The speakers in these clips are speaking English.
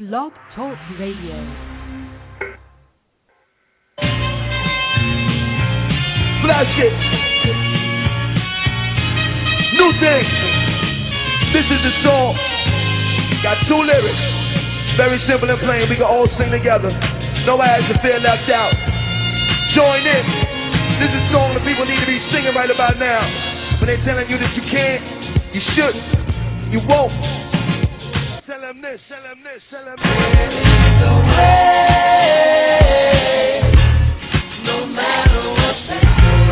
Blog Talk Radio. Flash it. New thing. This is the song. Got two lyrics. Very simple and plain. We can all sing together. Nobody has to feel left out. Join in. This is a song that people need to be singing right about now. When they're telling you that you can't, you shouldn't, you won't. Tell them this, tell them this, tell them this. No way, no matter what they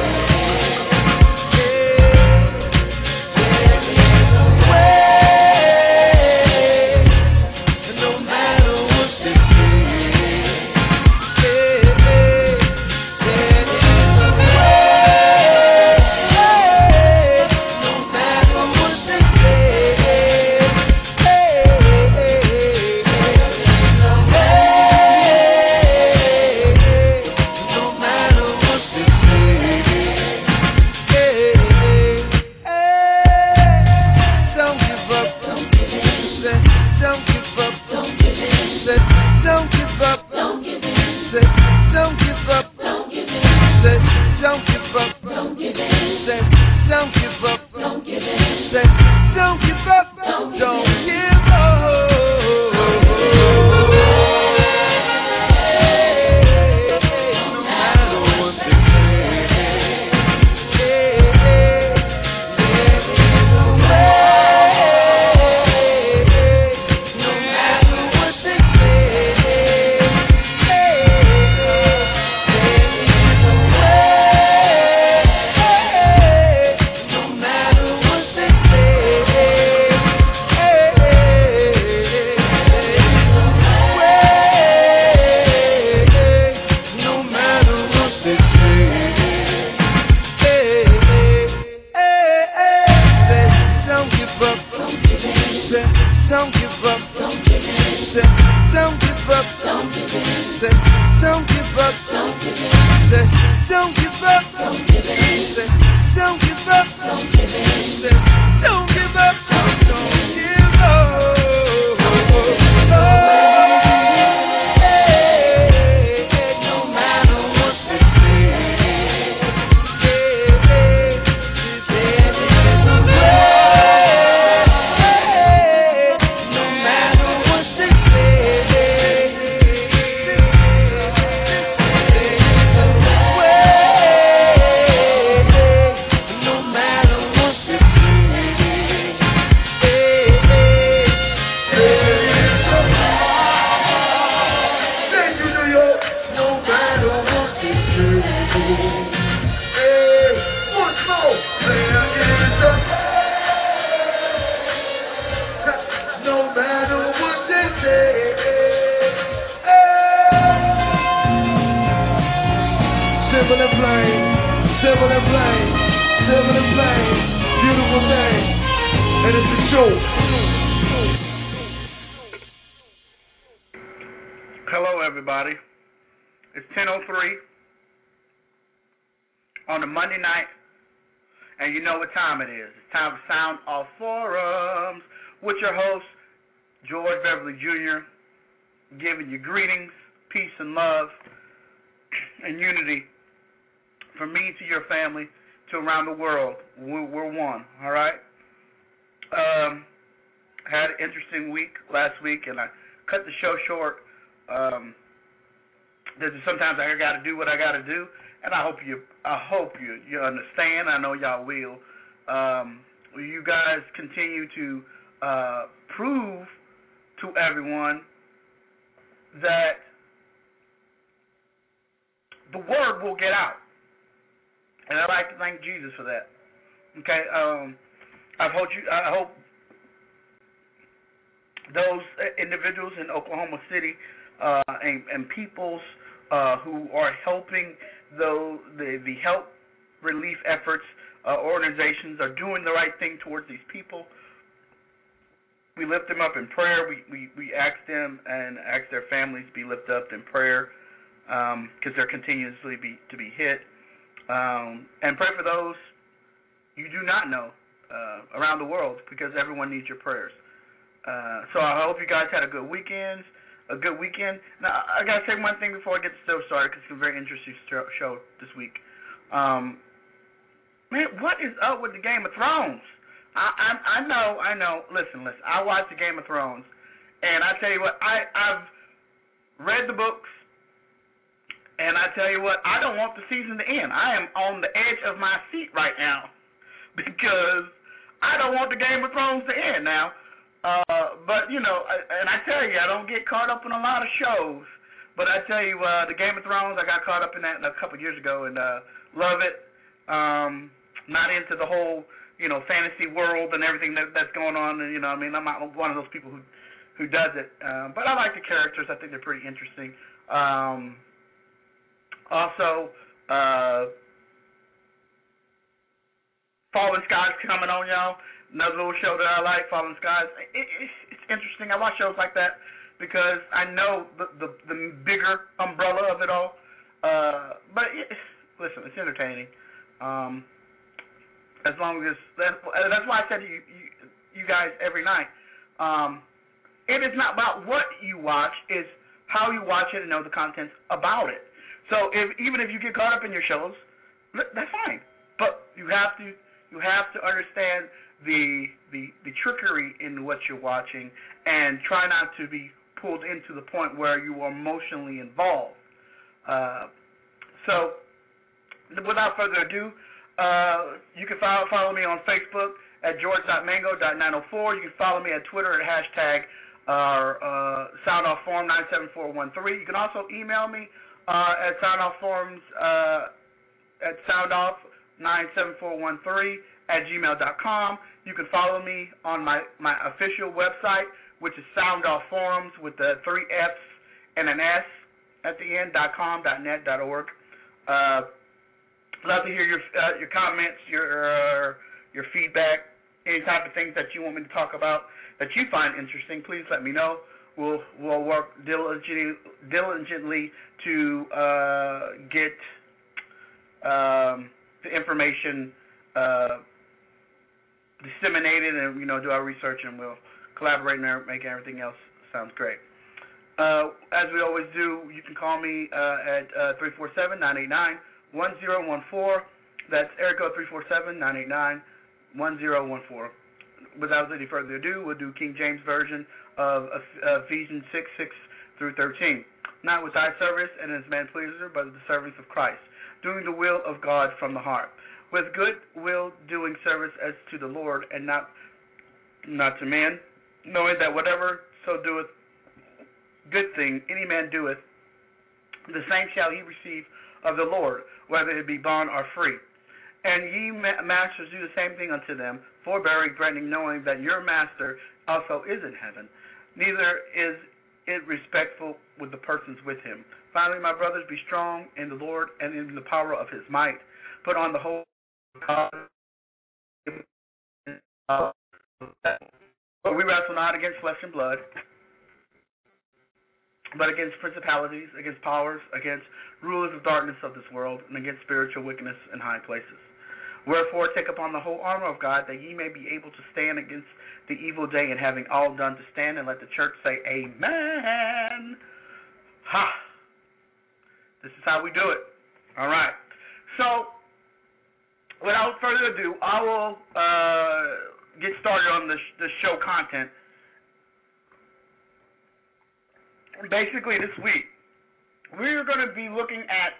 giving you greetings, peace and love, and unity from me to your family to around the world. We're one, all right? Had an interesting week last week, and I cut the show short. Sometimes I got to do what I got to do, and I hope you understand. I know y'all will. You guys continue to prove to everyone that the word will get out, and I'd like to thank Jesus for that. Okay, I hope those individuals in Oklahoma City and peoples who are helping the help relief efforts organizations are doing the right thing towards these people. We lift them up in prayer. We ask them and ask their families to be lifted up in prayer because they're continuously to be hit. And pray for those you do not know around the world, because everyone needs your prayers. So I hope you guys had a good weekend. a good weekend. Now, I gotta say one thing before I get the show started, because it's a very interesting show this week. Man, what is up with the Game of Thrones? I know. Listen. I watched the Game of Thrones, and I tell you what, I've read the books, and I tell you what, I don't want the season to end. I am on the edge of my seat right now because I don't want the Game of Thrones to end now. But, you know, and I tell you, I don't get caught up in a lot of shows. But I tell you, the Game of Thrones, I got caught up in that a couple of years ago and love it. Not into the whole, you know, fantasy world and everything that's going on. And, you know, I mean, I'm not one of those people who does it. But I like the characters. I think they're pretty interesting. Also, Fallen Skies coming on, y'all. Another little show that I like, Fallen Skies. It's interesting. I watch shows like that because I know the bigger umbrella of it all. But listen, it's entertaining. As long as that's why I said to you guys every night. It is not about what you watch; it's how you watch it and know the contents about it. So even if you get caught up in your shows, that's fine. But you have to understand the trickery in what you're watching and try not to be pulled into the point where you are emotionally involved. So without further ado, you can follow me on Facebook at george.mango.904. You can follow me at Twitter at hashtag SoundOffForum97413. You can also email me at SoundOffForums at SoundOff97413 @gmail.com. You can follow me on my official website, which is Sound Off Forums with the 3 F's and an S at the end, .com.net.org. Love to hear your comments, your feedback, any type of things that you want me to talk about that you find interesting. Please let me know. We'll work diligently to get the information disseminated, and do our research, and we'll collaborate and make everything else sounds great. As we always do, you can call me at 347-989-1014. That's area code 347-989-1014. Without any further ado, we'll do King James Version of Ephesians 6:6-13. Not with eye service and as man pleaser, but the servants of Christ, doing the will of God from the heart, with good will doing service as to the Lord and not to man, knowing that whatever so doeth good thing any man doeth, the same shall he receive of the Lord, whether it be bond or free. And ye masters do the same thing unto them, forbearing, threatening, knowing that your master also is in heaven. Neither is it respectful with the persons with him. Finally, my brothers, be strong in the Lord and in the power of his might. Put on the whole God. But we wrestle not against flesh and blood, but against principalities, against powers, against rulers of darkness of this world, and against spiritual wickedness in high places. Wherefore, take upon the whole armor of God, that ye may be able to stand against the evil day, and having all done to stand, and let the church say, Amen. Ha! This is how we do it. All right. So, without further ado, I will get started on the show content. Basically, this week, we're going to be looking at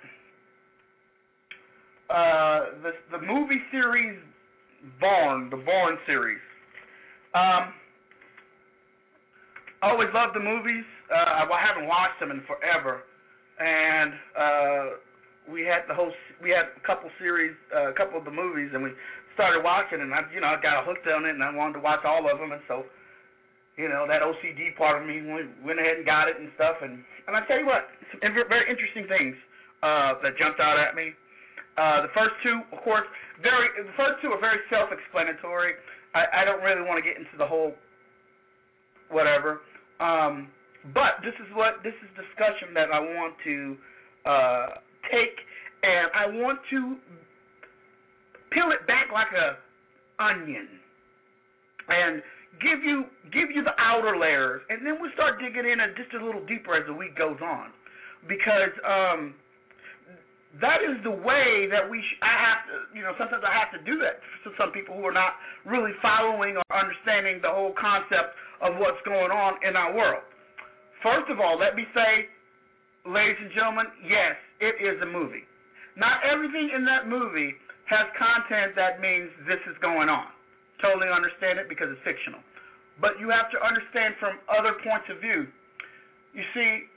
the movie series Bourne, the Bourne series. I always loved the movies. I haven't watched them in forever, and we had a couple series, a couple of the movies, and we started watching, and I got hooked on it, and I wanted to watch all of them, and so that OCD part of me went ahead and got it and stuff, and I tell you what, some very interesting things that jumped out at me. The first two, of course, the first two are very self-explanatory. I don't really want to get into the whole whatever, but this is discussion that I want to take, and I want to peel it back like a onion and give you the outer layers, and then we start digging in just a little deeper as the week goes on, because that is the way that I have to, sometimes I have to do that to some people who are not really following or understanding the whole concept of what's going on in our world. First of all, let me say, ladies and gentlemen, yes, it is a movie. Not everything in that movie has content that means this is going on. Totally understand it because it's fictional. But you have to understand from other points of view. You see,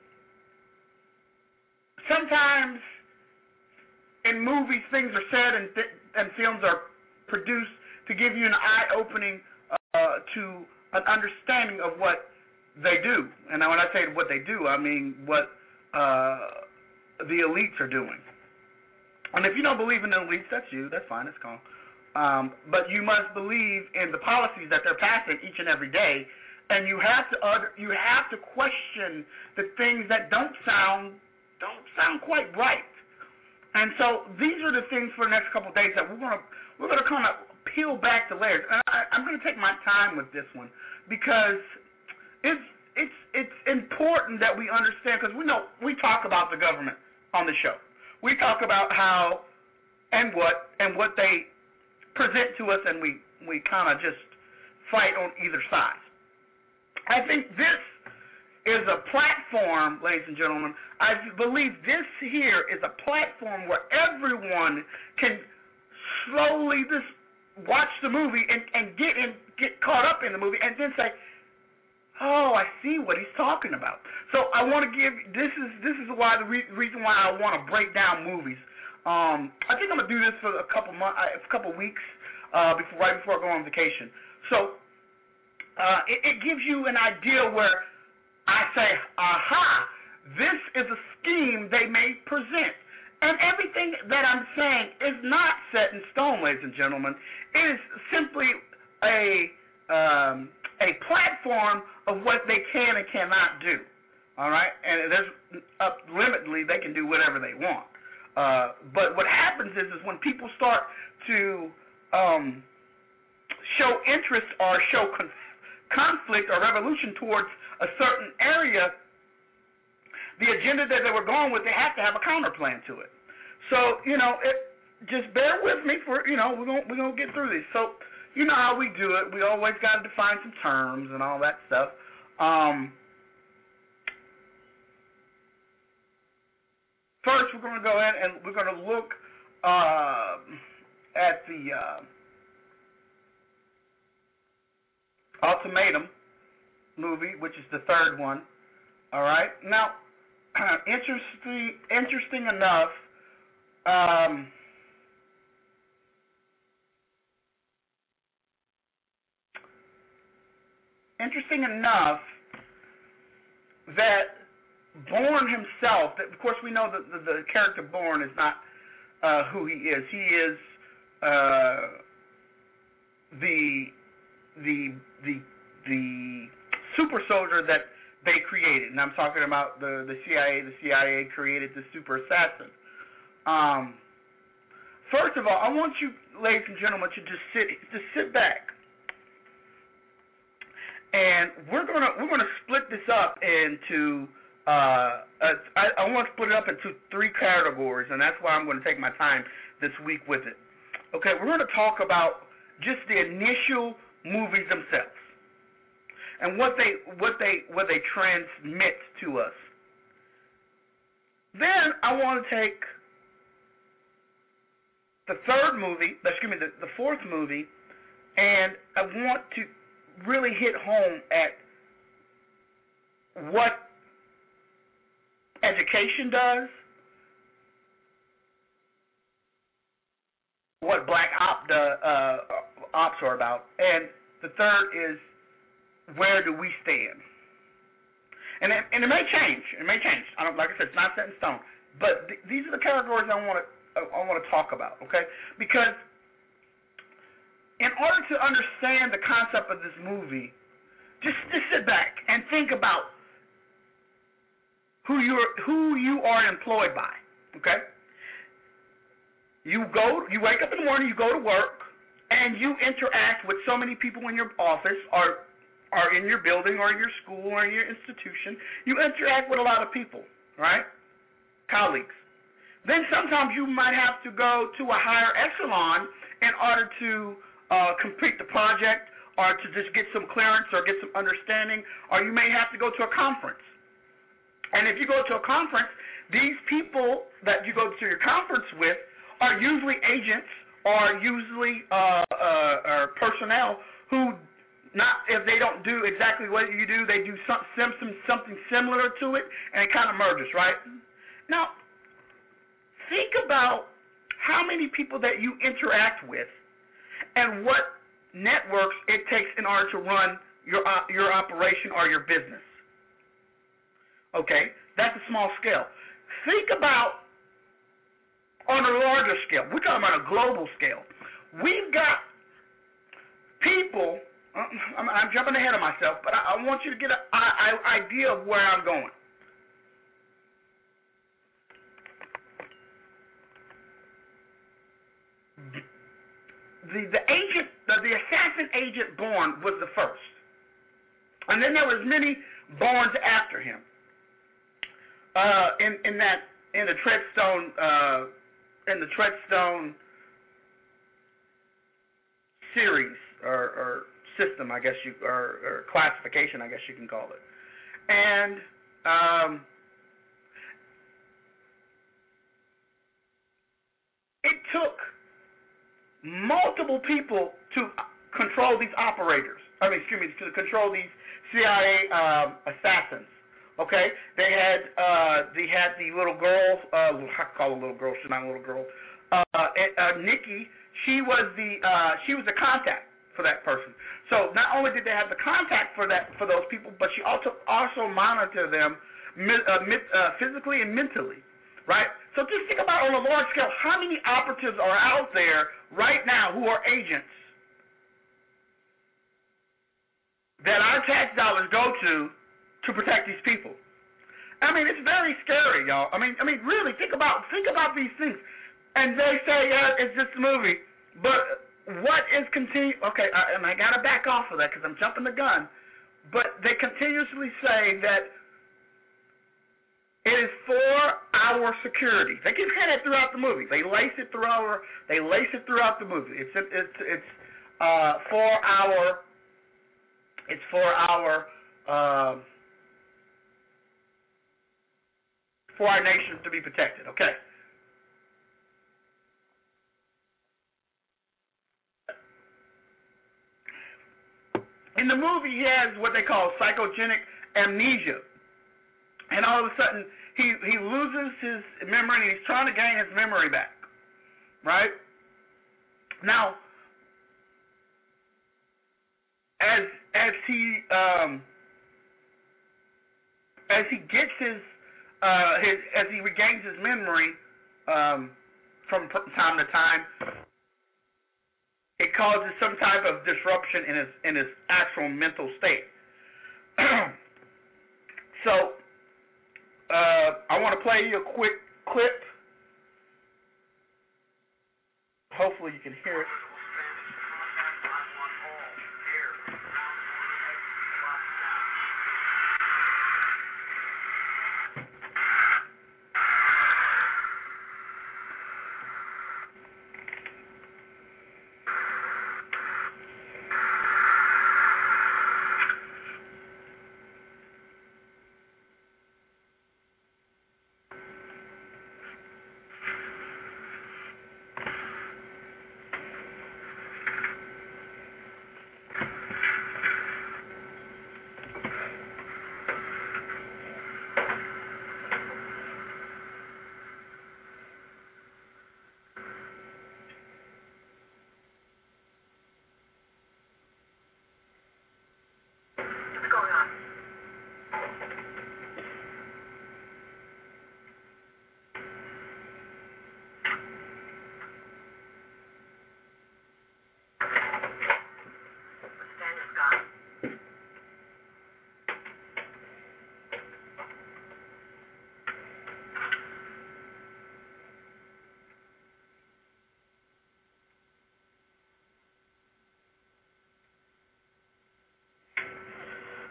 sometimes in movies things are said and films are produced to give you an eye-opening to an understanding of what they do. And when I say what they do, I mean what the elites are doing. And if you don't believe in the elites, that's you. That's fine. It's calm. But you must believe in the policies that they're passing each and every day, and you have to question the things that don't sound quite right. And so these are the things for the next couple of days that we're gonna kind of peel back the layers. And I'm gonna take my time with this one because it's important that we understand, because we talk about the government on the show. We talk about how and what they present to us, and we kind of just fight on either side. I think this is a platform, ladies and gentlemen. I believe this here is a platform where everyone can slowly just watch the movie and get caught up in the movie, and then say, "Oh, I see what he's talking about." So I want to give this is why the reason why I want to break down movies. I think I'm gonna do this for a couple weeks right before I go on vacation. So it gives you an idea where I say, aha, this is a scheme they may present. And everything that I'm saying is not set in stone, ladies and gentlemen. It is simply a platform of what they can and cannot do. All right? And there's limitedly, they can do whatever they want. But what happens is when people start to show interest or show conflict or revolution towards a certain area, the agenda that they were going with, they have to have a counter plan to it. So, just bear with me for, we're gonna get through this. So, you know how we do it. We always got to define some terms and all that stuff. First, we're going to go ahead and we're going to look at the Ultimatum movie, which is the third one. All right. Now, interesting enough, that Bourne himself, that of course we know that the character Bourne is not who he is. He is the super soldier that they created, and I'm talking about the CIA. The CIA created the super assassin. First of all, I want you, ladies and gentlemen, to just sit back, and we're gonna split this up into. I want to split it up into three categories, and that's why I'm going to take my time this week with it. Okay, we're going to talk about just the initial movies themselves and what they transmit to us. Then I want to take the fourth movie, and I want to really hit home at what education does, what black ops are about, and the third is where do we stand. And it may change. It may change. Like I said, it's not set in stone. But these are the categories I want to talk about. Okay, because in order to understand the concept of this movie, just sit back and think about who you are employed by. Okay? You wake up in the morning, you go to work, and you interact with so many people in your office or are in your building or your school or your institution, you interact with a lot of people, right? Colleagues. Then sometimes you might have to go to a higher echelon in order to complete the project or to just get some clearance or get some understanding, or you may have to go to a conference. And if you go to a conference, these people that you go to your conference with are usually agents or usually personnel who, not if they don't do exactly what you do, they do something similar to it, and it kind of merges, right? Now, think about how many people that you interact with and what networks it takes in order to run your operation or your business. Okay, that's a small scale. Think about on a larger scale. We're talking about a global scale. We've got people. I'm jumping ahead of myself, but I want you to get an idea of where I'm going. The assassin agent Bourne was the first, and then there was many Bournes after him. In the Treadstone series or system, I guess or classification, I guess you can call it, and it took multiple people to control these operators. To control these CIA assassins. Okay, they had the little girl. I call her a little girl. She's not a little girl. Nikki. She was the contact for that person. So not only did they have the contact for those people, but she also monitored them physically and mentally. Right? So just think about on a large scale how many operatives are out there right now who are agents that our tax dollars go to protect these people. I mean, it's very scary, y'all. I mean, really think about these things. And they say, yeah, it's just a movie, but what is Okay, and I gotta back off of that because I'm jumping the gun. But they continuously say that it is for our security. They keep saying it throughout the movie. They lace it throughout the movie. It's for our nations to be protected. Okay. In the movie, he has what they call psychogenic amnesia. And all of a sudden, he loses his memory, and he's trying to gain his memory back, right? Now, as he gets as he regains his memory from time to time, it causes some type of disruption in his actual mental state. So. I want to play you a quick clip. Hopefully you can hear it.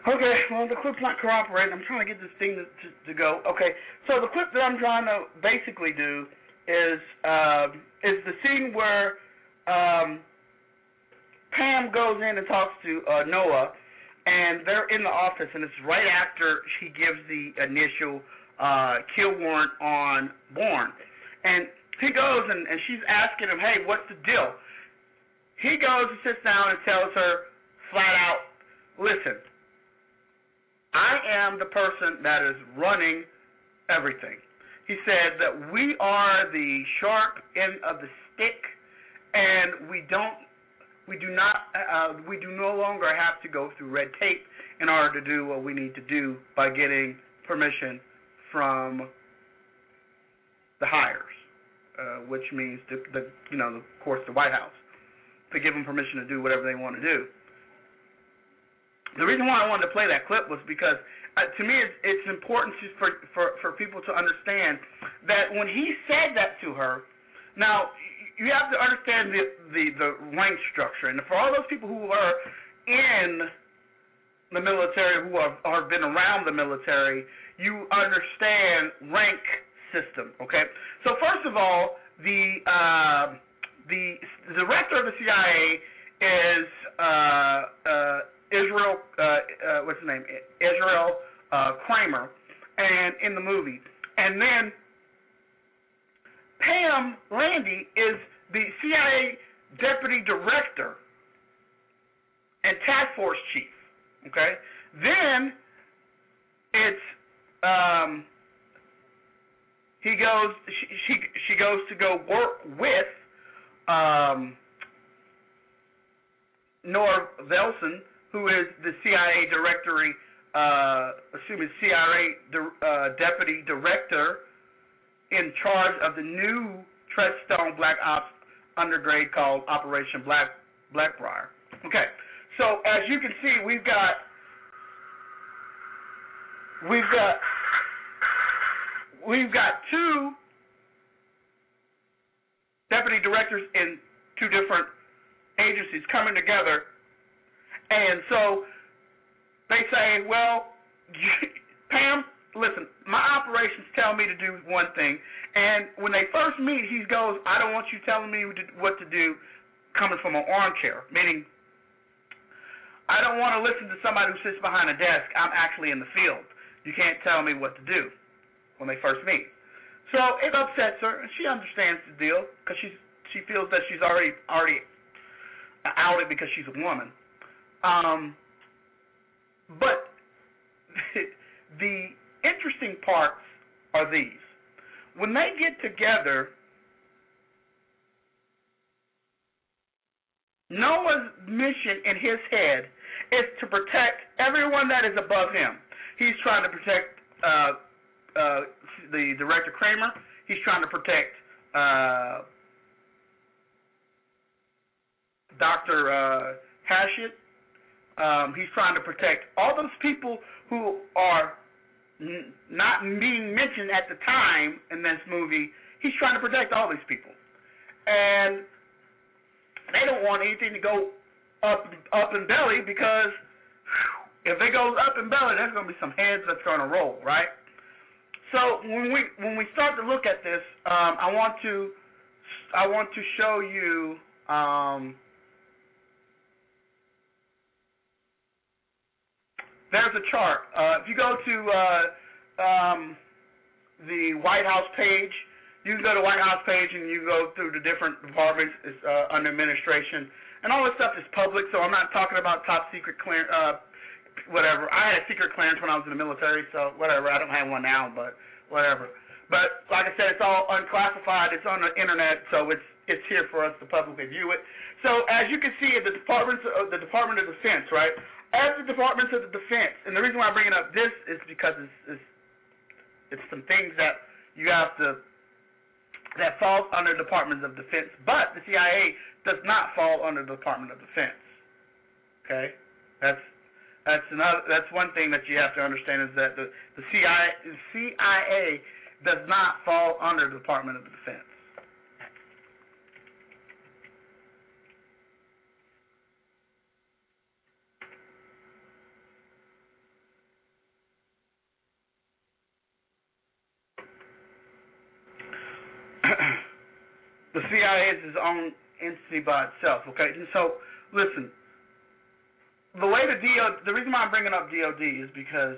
Okay, well, the clip's not cooperating. I'm trying to get this thing to go. Okay, so the clip that I'm trying to basically do is the scene where Pam goes in and talks to Noah, and they're in the office, and it's right after she gives the initial kill warrant on Bourne. And he goes, and she's asking him, hey, what's the deal? He goes and sits down and tells her flat out, listen, I am the person that is running everything. He said that we are the sharp end of the stick, and we do no longer have to go through red tape in order to do what we need to do by getting permission from the hires, which means of course, the White House, to give them permission to do whatever they want to do. The reason why I wanted to play that clip was because, to me, it's important for people to understand that when he said that to her, now you have to understand the rank structure, and for all those people who are in the military, who have been around the military, you understand rank system. Okay, so first of all, the director of the CIA is Israel, what's his name? Israel Kramer, and in the movie. And then Pam Landy is the CIA deputy director and task force chief. Okay? Then it's she goes to go work with Nora Velson, who is the CIA deputy director in charge of the new Treadstone Black Ops undergrade called Operation Blackbriar. Okay, so as you can see, we've got two deputy directors in two different agencies coming together. And so they say, well, Pam, listen, my operations tell me to do one thing. And when they first meet, he goes, I don't want you telling me what to do coming from an armchair, meaning I don't want to listen to somebody who sits behind a desk. I'm actually in the field. You can't tell me what to do when they first meet. So it upsets her, and she understands the deal because she feels that she's already outed because she's a woman. But the interesting parts are these. When they get together, Noah's mission in his head is to protect everyone that is above him. He's trying to protect the director Kramer. He's trying to protect Dr. Hashett. He's trying to protect all those people who are not being mentioned at the time in this movie. He's trying to protect all these people. And they don't want anything to go up in belly, because if it goes up in belly, there's going to be some heads that's going to roll, right? So when we start to look at this, I want to show you there's a chart. If you go to the White House page, you can go to White House page and you go through the different departments under administration, and all this stuff is public. So I'm not talking about top secret clearance, whatever. I had a secret clearance when I was in the military, so whatever. I don't have one now, but whatever. But like I said, it's all unclassified. It's on the internet, so it's here for us to publicly view it. So as you can see, the Department of Defense, right? As the Departments of the Defense, and the reason why I'm bringing up this is because it's some things that you have to, that falls under Departments of Defense, but the CIA does not fall under the Department of Defense. Okay, that's one thing that you have to understand, is that the CIA does not fall under the Department of Defense. The CIA is its own entity by itself. Okay, and so listen. The reason why I'm bringing up DOD is because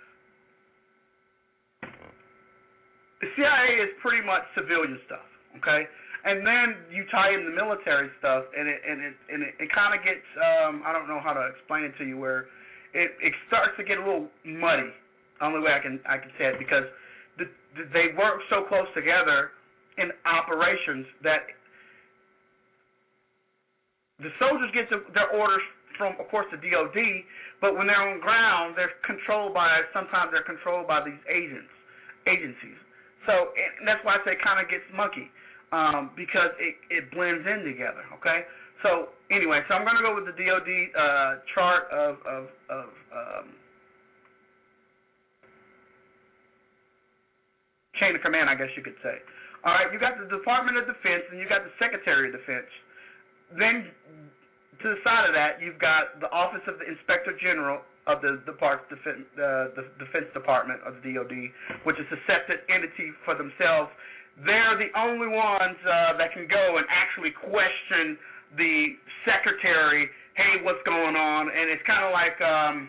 the CIA is pretty much civilian stuff, okay? And then you tie in the military stuff, and it kind of gets I don't know how to explain it to you, where it starts to get a little muddy. Only way I can say it, because they work so close together in operations that the soldiers get their orders from, of course, the DOD, but when they're on ground, sometimes they're controlled by these agencies. So that's why I say it kind of gets mucky, because it blends in together. Okay. So anyway, I'm going to go with the DOD chart of chain of command, I guess you could say. All right, you got the Department of Defense, and you got the Secretary of Defense. Then to the side of that, you've got the Office of the Inspector General of the Defense Department of the DOD, which is a separate entity for themselves. They're the only ones that can go and actually question the secretary. Hey, what's going on? And it's kind of like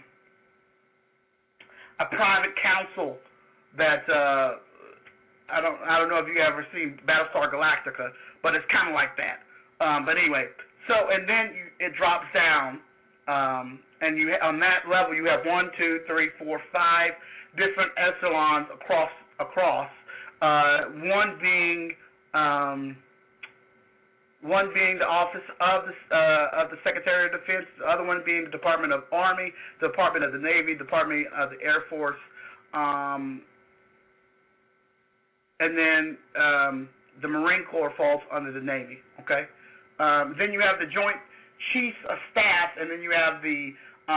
a private counsel that I don't know if you ever seen Battlestar Galactica, but it's kind of like that. But anyway. So, and then it drops down, and on that level you have 1, 2, 3, 4, 5 different echelons across. One being the Office of the Secretary of Defense, the other one being the Department of Army, the Department of the Navy, Department of the Air Force, and then the Marine Corps falls under the Navy. Okay. Then you have the Joint Chiefs of Staff, and then you have the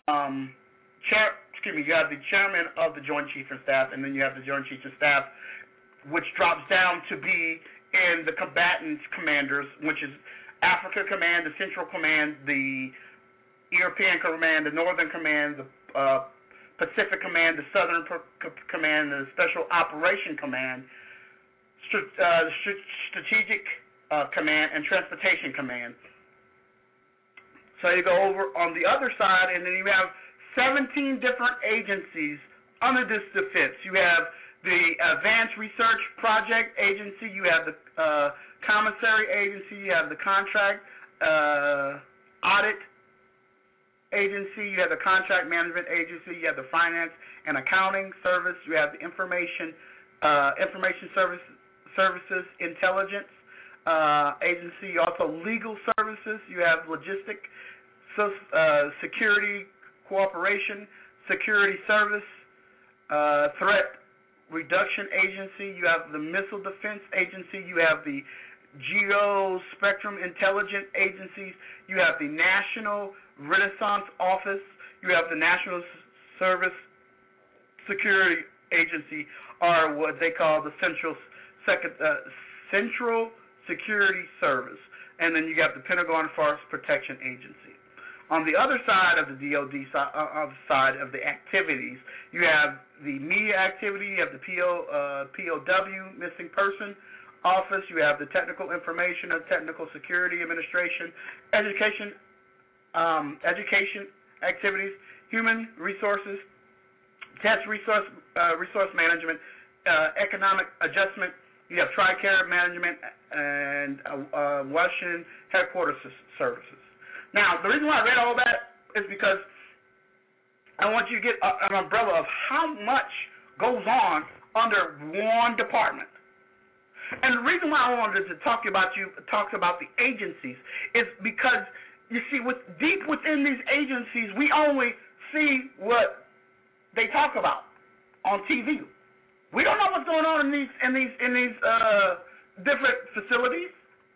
chairman of the Joint Chiefs of Staff, and then you have the Joint Chiefs of Staff, which drops down to be in the combatants commanders, which is Africa Command, the Central Command, the European Command, the Northern Command, the Pacific Command, the Southern Command, the Special Operation Command, Strategic Command, and Transportation Command. So you go over on the other side, and then you have 17 different agencies under this defense. You have the Advanced Research Project Agency, you have the Commissary Agency, you have the Contract Audit Agency, you have the Contract Management Agency, you have the Finance and Accounting Service, you have the Information Services Intelligence Agency, also Legal Services, you have Logistic Security Cooperation, Security Service, Threat Reduction Agency, you have the Missile Defense Agency, you have the Geospectrum Intelligence Agencies, you have the National Renaissance Office, you have the National Service Security Agency, or what they call the Central Security Service, and then you got the Pentagon Force Protection Agency. On the other side of the DOD side of the activities, you have the media activity, you have the POW, Missing Person Office, you have the Technical Information and Technical Security Administration, education activities, human resources, test resource management, economic adjustment. You have TRICARE management and Washington headquarters services. Now, the reason why I read all that is because I want you to get an umbrella of how much goes on under one department. And the reason why I wanted to talk about the agencies is because, you see, deep within these agencies, we only see what they talk about on TV. We don't know what's going on in these different facilities.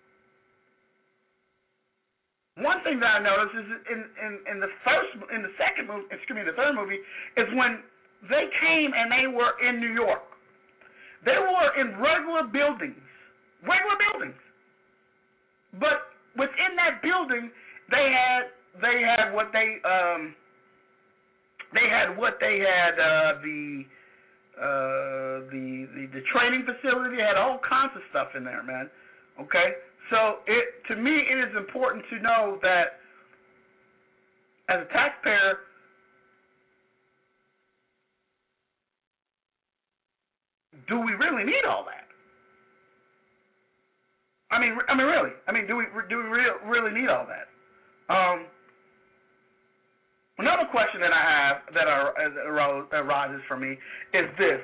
One thing that I noticed is in the third movie is when they came and they were in New York. They were in regular buildings, but within that building they had the training facility. They had all kinds of stuff in there, man. Okay, So to me, it is important to know that as a taxpayer, do we really need all that? I mean, really. I mean, do we really need all that? Another question that I have that arises for me is this: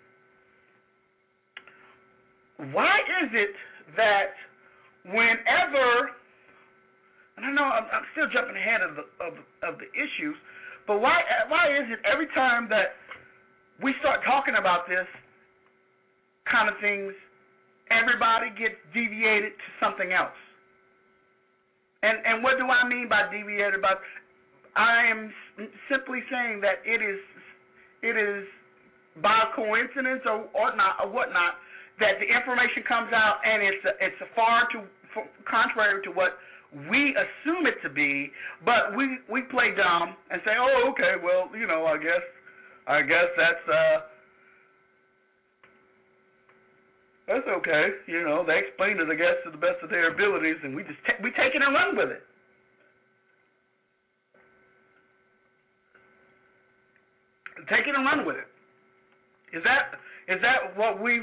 why is it that whenever, and I know I'm still jumping ahead of the issues, but why is it every time that we start talking about this kind of things, everybody gets deviated to something else? And what do I mean by deviated? I am simply saying that it is by coincidence or whatnot that the information comes out and it's far contrary to what we assume it to be, but we play dumb and say, oh, okay, well, I guess that's okay. They explained it, I guess, to the best of their abilities, and we take it and run with it. Take it and run with it. Is that what we've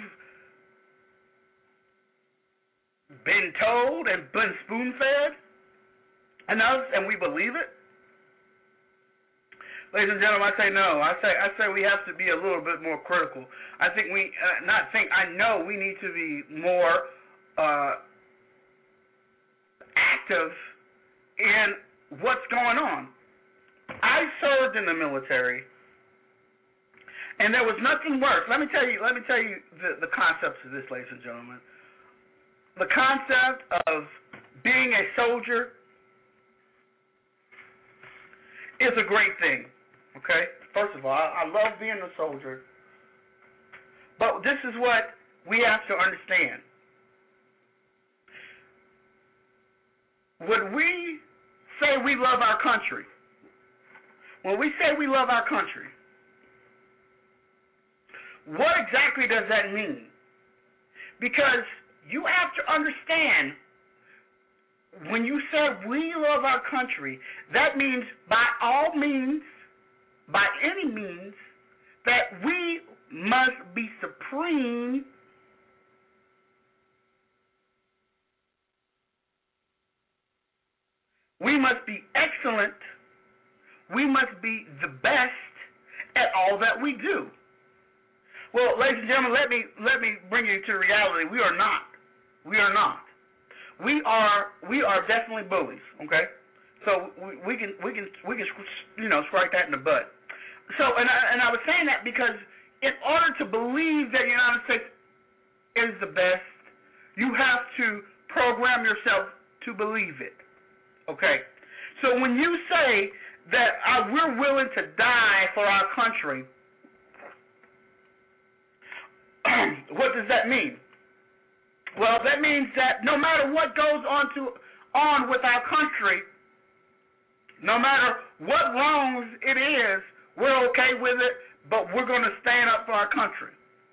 been told and been spoon-fed? And we believe it? Ladies and gentlemen, I say no. I say we have to be a little bit more critical. I know we need to be more active in what's going on. I served in the military, and there was nothing worse. Let me tell you the concepts of this, ladies and gentlemen. The concept of being a soldier is a great thing. Okay? First of all, I love being a soldier. But this is what we have to understand. When we say we love our country, what exactly does that mean? Because you have to understand, when you say we love our country, that means by all means, by any means, that we must be supreme we must be excellent, we must be the best at all that we do. Well, ladies and gentlemen, let me bring you to reality. We are not. We are not. We are definitely bullies. Okay, so we can strike that in the butt. So and I was saying that because in order to believe that the United States is the best, you have to program yourself to believe it. Okay, so when you say that we're willing to die for our country, what does that mean? Well, that means that no matter what goes on with our country, no matter what wrongs it is, we're okay with it, but we're going to stand up for our country.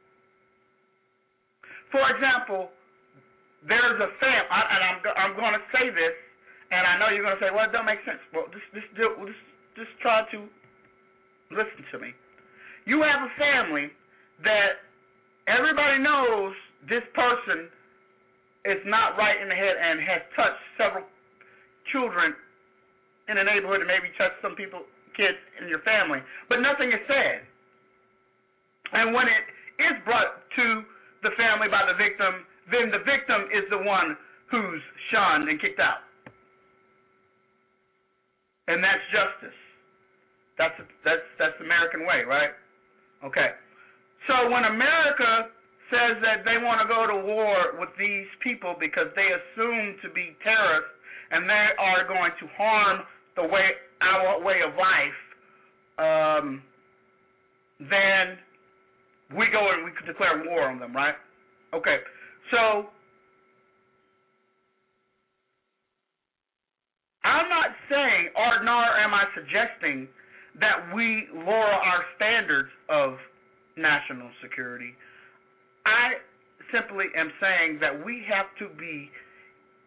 For example, there's a family, and I'm going to say this, and I know you're going to say, well, it don't make sense. Well, just try to listen to me. You have a family that everybody knows this person is not right in the head and has touched several children in the neighborhood and maybe touched some kids in your family, but nothing is said. And when it is brought to the family by the victim, then the victim is the one who's shunned and kicked out. And that's justice. That's the American way, right? Okay. So when America says that they want to go to war with these people because they assume to be terrorists and they are going to harm our way of life, then we go and we declare war on them, right? Okay. So I'm not saying, or nor am I suggesting, that we lower our standards of national security. I simply am saying that we have to be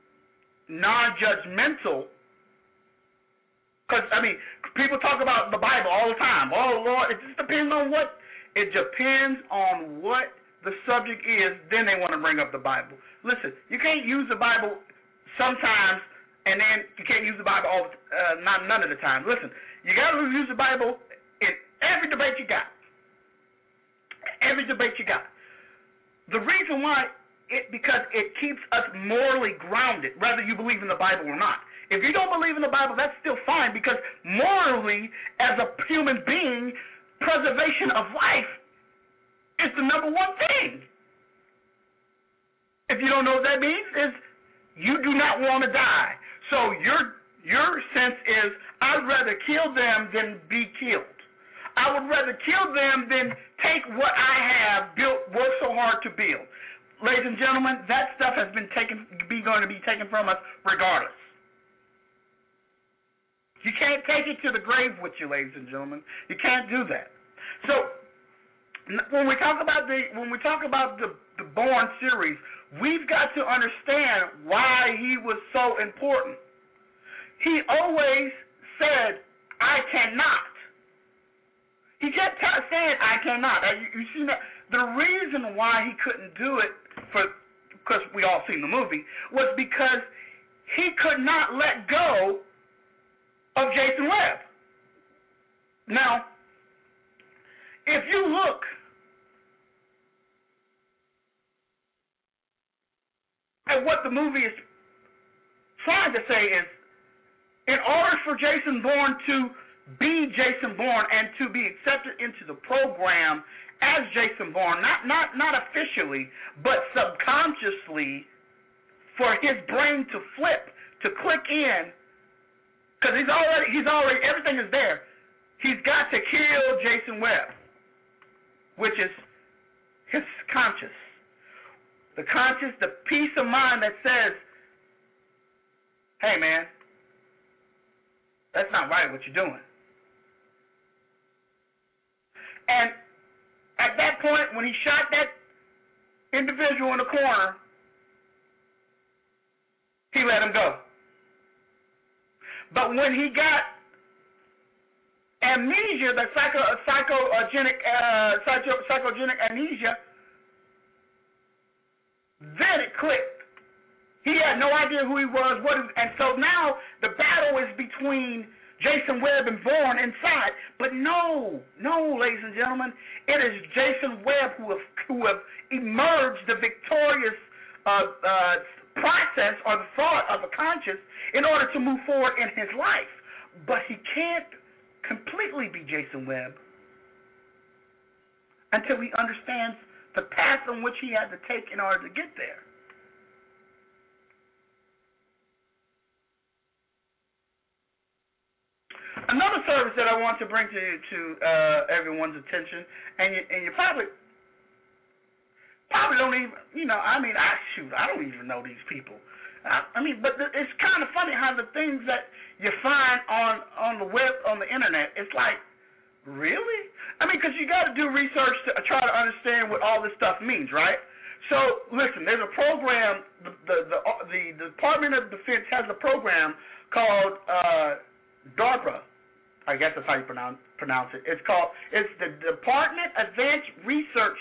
non-judgmental. Because, I mean, people talk about the Bible all the time. Oh, Lord, it just depends on what. It depends on what the subject is, then they want to bring up the Bible. Listen, you can't use the Bible sometimes, and then you can't use the Bible none of the time. Listen, you got to use the Bible in every debate you got. Every debate you got. The reason why, because it keeps us morally grounded, whether you believe in the Bible or not. If you don't believe in the Bible, that's still fine, because morally, as a human being, preservation of life is the number one thing. If you don't know what that means, is you do not want to die. So your sense is, I'd rather kill them than be killed. I would rather kill them than take what I have built, worked so hard to build. Ladies and gentlemen, that stuff has been going to be taken from us regardless. You can't take it to the grave with you, ladies and gentlemen. You can't do that. So when we talk about the Bourne series, we've got to understand why he was so important. He always said, "I cannot." He kept saying, "I cannot." You see that? The reason why he couldn't do it, because we all seen the movie, was because he could not let go of Jason Webb. Now, if you look at what the movie is trying to say is, in order for Jason Bourne to be Jason Bourne and to be accepted into the program as Jason Bourne, not officially, but subconsciously, for his brain to flip, to click in, because he's already, everything is there. He's got to kill Jason Webb, which is his conscious. The conscious, the peace of mind that says, hey man, that's not right what you're doing. And at that point, when he shot that individual in the corner, he let him go. But when he got amnesia, the psychogenic amnesia, then it clicked. He had no idea who he was, and so now the battle is between Jason Webb and Bourne inside. But no, ladies and gentlemen, it is Jason Webb who have emerged the victorious process or the thought of the conscious in order to move forward in his life. But he can't completely be Jason Webb until he understands the path on which he had to take in order to get there. Another service that I want to bring to everyone's attention, and you probably don't even, I don't even know these people. But it's kind of funny how the things that you find on the web, on the internet, it's like, really? Because you got to do research to try to understand what all this stuff means, right? So, listen, there's a program, the Department of Defense has a program called DARPA. I guess that's how you pronounce it. It's the Department Advanced Research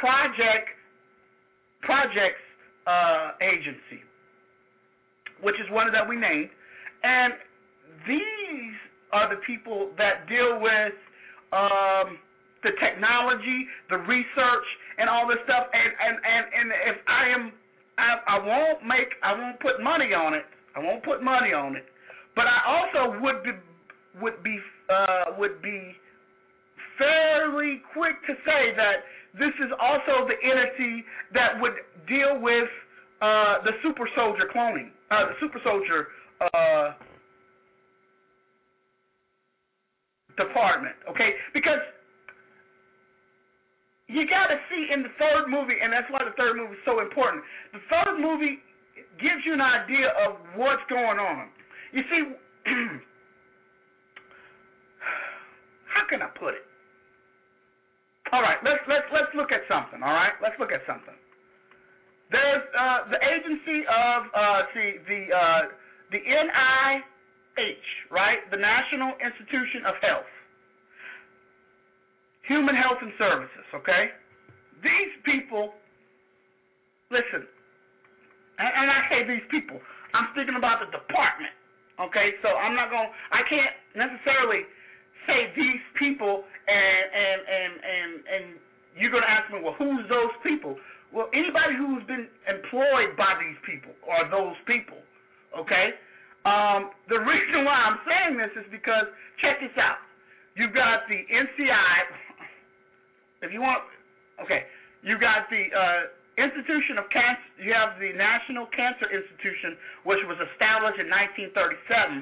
Projects Agency, which is one that we named. And these are the people that deal with the technology, the research, and all this stuff. And if I won't put money on it. I won't put money on it. But I also would be fairly quick to say that this is also the entity that would deal with the super soldier cloning, the super soldier department, okay? Because you got to see in the third movie, and that's why the third movie is so important. The third movie gives you an idea of what's going on. You see, how can I put it? All right, let's look at something. All right, let's look at something. There's the agency of the NIH, right? The National Institution of Health, Human Health and Services. Okay, these people. Listen, and I say these people. I'm speaking about the department. Okay, so I can't necessarily say these people, and you're gonna ask me, well, who's those people? Well, anybody who's been employed by these people are those people. Okay, the reason why I'm saying this is because check this out. You've got the NCI. If you want, okay, you've got the Institution of Cancer. You have the National Cancer Institution, which was established in 1937.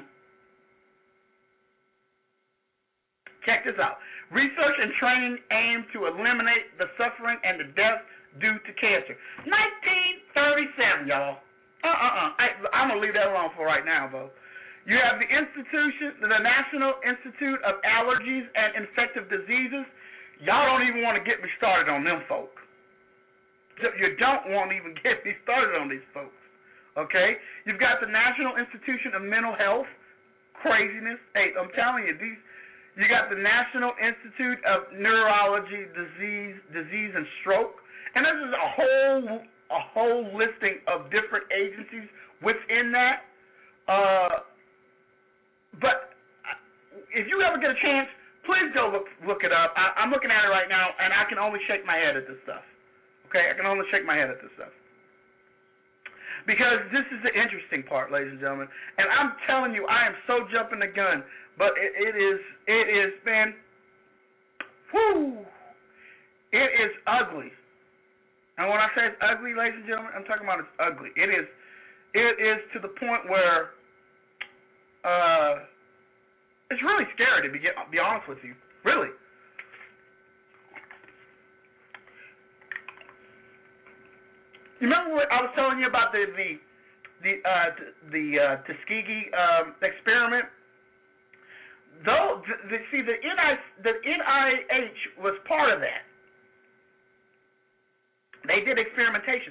Check this out. Research and training aim to eliminate the suffering and the death due to cancer. 1937, y'all. I'm going to leave that alone for right now, though. You have the National Institute of Allergies and Infectious Diseases. Y'all don't even want to get me started on them folk. You don't want to even get me started on these folks. Okay? You've got the National Institution of Mental Health. Craziness. Hey, I'm telling you, you got the National Institute of Neurology, Disease and Stroke. And this is a whole listing of different agencies within that. But if you ever get a chance, please go look it up. I'm looking at it right now, and I can only shake my head at this stuff. Okay, I can only shake my head at this stuff. Because this is the interesting part, ladies and gentlemen. And I'm telling you, I am so jumping the gun, but it is, man, whoo, it is ugly. And when I say it's ugly, ladies and gentlemen, I'm talking about it's ugly. It is to the point where it's really scary to be honest with you. Really. You remember what I was telling you about the Tuskegee experiment? Though the NIH was part of that. They did experimentation.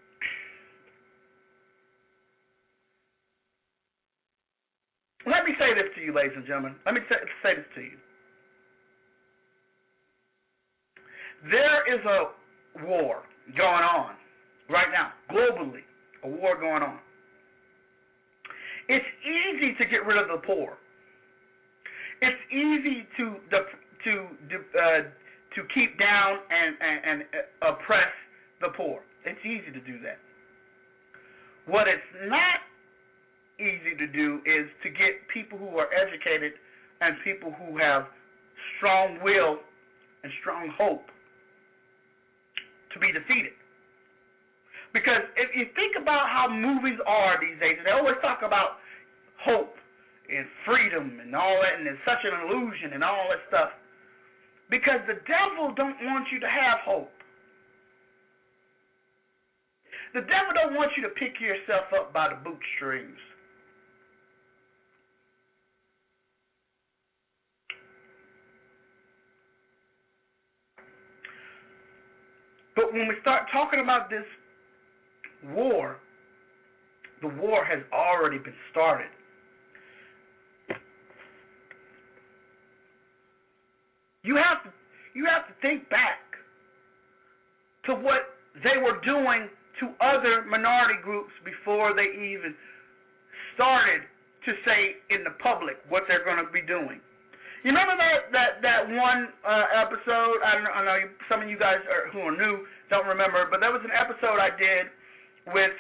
Let me say this to you, ladies and gentlemen. Let me say this to you. There is a war going on right now, globally, a war going on. It's easy to get rid of the poor. It's easy to keep down and oppress the poor. It's easy to do that. What it's not easy to do is to get people who are educated and people who have strong will and strong hope to be defeated. Because if you think about how movies are these days, they always talk about hope and freedom and all that, and it's such an illusion and all that stuff. Because the devil don't want you to have hope. The devil don't want you to pick yourself up by the bootstrings. But when we start talking about this war, the war has already been started. You have to think back to what they were doing to other minority groups before they even started to say in the public what they're going to be doing. You remember that one episode? I know some of you guys who are new don't remember, but there was an episode I did with